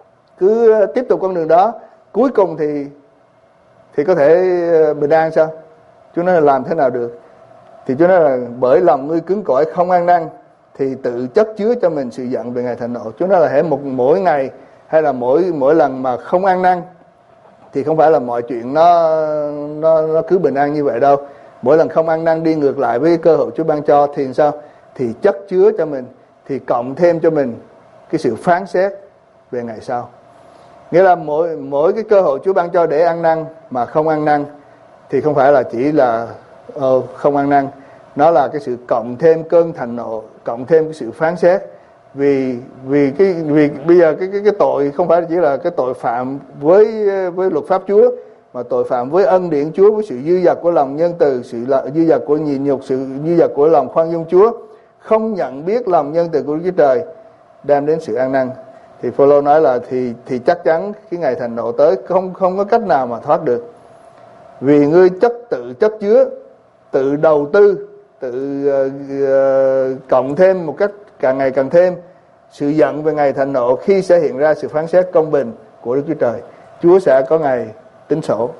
cứ tiếp tục con đường đó, cuối cùng thì thì có thể bình an sao? Chúa nói là làm thế nào được? Thì Chúa nói là bởi lòng ngươi cứng cỏi không ăn năn thì tự chất chứa cho mình sự giận về ngày thịnh nộ. Chúa nói là hễ một mỗi ngày hay là mỗi mỗi lần mà không ăn năn thì không phải là mọi chuyện nó nó nó cứ bình an như vậy đâu. Mỗi lần không ăn năn đi ngược lại với cái cơ hội Chúa ban cho thì sao? Thì chất chứa cho mình, thì cộng thêm cho mình cái sự phán xét về ngày sau. Nghĩa là mỗi mỗi cái cơ hội Chúa ban cho để ăn năn mà không ăn năn thì không phải là chỉ là uh, không ăn năn, nó là cái sự cộng thêm cơn thịnh nộ, cộng thêm cái sự phán xét. Vì vì cái vì bây giờ cái cái cái tội không phải chỉ là cái tội phạm với với luật pháp Chúa, mà tội phạm với ân điển Chúa, với sự dư dật của lòng nhân từ, sự dư dật của nhịn nhục, sự dư dật của lòng khoan dung Chúa, không nhận biết lòng nhân từ của Đức Chúa Trời đem đến sự ăn năn. Thì Phaolô nói là thì thì chắc chắn cái ngày thịnh nộ tới không không có cách nào mà thoát được. Vì ngươi chất tự chất chứa, tự đầu tư, tự uh, uh, cộng thêm một cách càng ngày càng thêm sự giận về ngày thịnh nộ, khi sẽ hiện ra sự phán xét công bình của Đức Chúa Trời. Chúa sẽ có ngày tính sổ,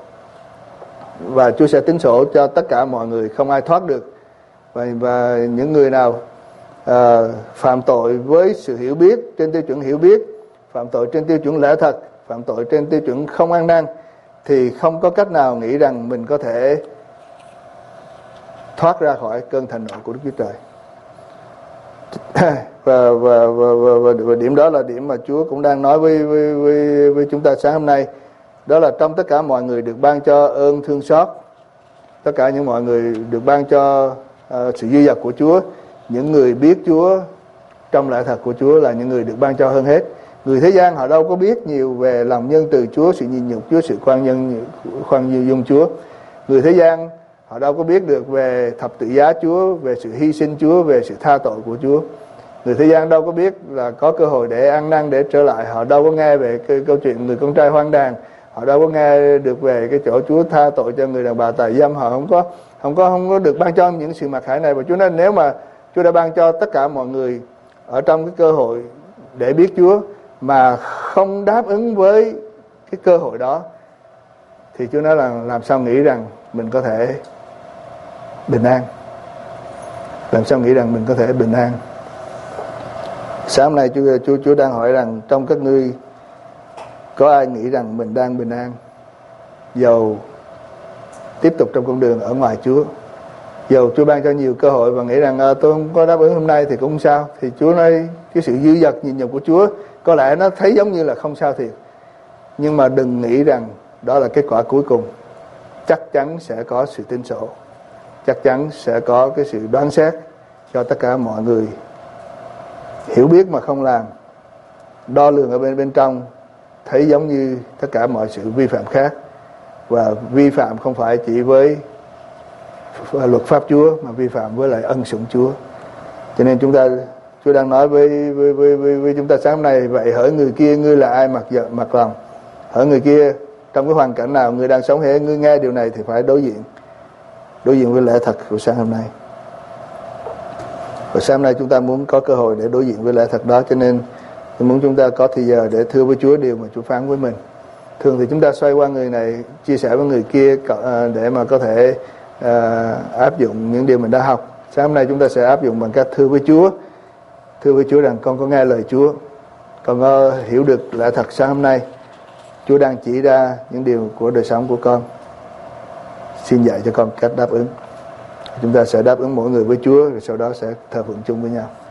và Chúa sẽ tính sổ cho tất cả mọi người, không ai thoát được. Và, và những người nào uh, phạm tội với sự hiểu biết, trên tiêu chuẩn hiểu biết, phạm tội trên tiêu chuẩn lẽ thật, phạm tội trên tiêu chuẩn không ăn năn, thì không có cách nào nghĩ rằng mình có thể thoát ra khỏi cơn thịnh nộ của Đức Chúa Trời. và, và, và, và, và điểm đó là điểm mà Chúa cũng đang nói với, với, với, với chúng ta sáng hôm nay. Đó là trong tất cả mọi người được ban cho ơn thương xót, tất cả những mọi người được ban cho uh, sự dư dật của Chúa. Những người biết Chúa trong lẽ thật của Chúa là những người được ban cho hơn hết. Người thế gian họ đâu có biết nhiều về lòng nhân từ Chúa, sự nhịn nhục Chúa, sự khoan nhân khoan dung Chúa. Người thế gian họ đâu có biết được về thập tự giá Chúa, về sự hy sinh Chúa, về sự tha tội của Chúa. Người thế gian đâu có biết là có cơ hội để ăn năn, để trở lại. Họ đâu có nghe về cái câu chuyện người con trai hoang đàn. Họ đâu có nghe được về cái chỗ Chúa tha tội cho người đàn bà tà dâm. Họ không có không có không có được ban cho những sự mặc khải này. Và Chúa nói nếu mà Chúa đã ban cho tất cả mọi người ở trong cái cơ hội để biết Chúa mà không đáp ứng với cái cơ hội đó, thì Chúa nói là làm sao nghĩ rằng mình có thể bình an. Làm sao nghĩ rằng mình có thể bình an. Sáng hôm nay Chúa, Chúa, Chúa đang hỏi rằng trong các ngươi có ai nghĩ rằng mình đang bình an, dầu tiếp tục trong con đường ở ngoài Chúa, dầu Chúa ban cho nhiều cơ hội và nghĩ rằng à, tôi không có đáp ứng hôm nay thì cũng không sao. Thì Chúa nói cái sự dư dật nhìn nhận của Chúa có lẽ nó thấy giống như là không sao thiệt, nhưng mà đừng nghĩ rằng đó là kết quả cuối cùng. Chắc chắn sẽ có sự tính sổ, chắc chắn sẽ có cái sự đoán xét cho tất cả mọi người hiểu biết mà không làm, đo lường ở bên bên trong thấy giống như tất cả mọi sự vi phạm khác. Và vi phạm không phải chỉ với luật pháp Chúa mà vi phạm với lại ân sủng Chúa. Cho nên chúng ta Chúa đang nói với với với với, với chúng ta sáng hôm nay, vậy hỡi người kia ngươi là ai mặc giận mặc lòng, hỡi người kia trong cái hoàn cảnh nào ngươi đang sống, hễ ngươi nghe điều này thì phải đối diện đối diện với lẽ thật của sáng hôm nay. Và sáng hôm nay chúng ta muốn có cơ hội để đối diện với lẽ thật đó, cho nên tôi muốn chúng ta có thời giờ để thưa với Chúa điều mà Chúa phán với mình. Thường thì chúng ta xoay qua người này chia sẻ với người kia để mà có thể uh, áp dụng những điều mình đã học. Sáng hôm nay chúng ta sẽ áp dụng bằng cách thưa với Chúa, thưa với Chúa rằng con có nghe lời Chúa, con có hiểu được lẽ thật sáng hôm nay. Chúa đang chỉ ra những điều của đời sống của con, xin dạy cho con cách đáp ứng. Chúng ta sẽ đáp ứng mỗi người với Chúa, rồi sau đó sẽ thờ phượng chung với nhau.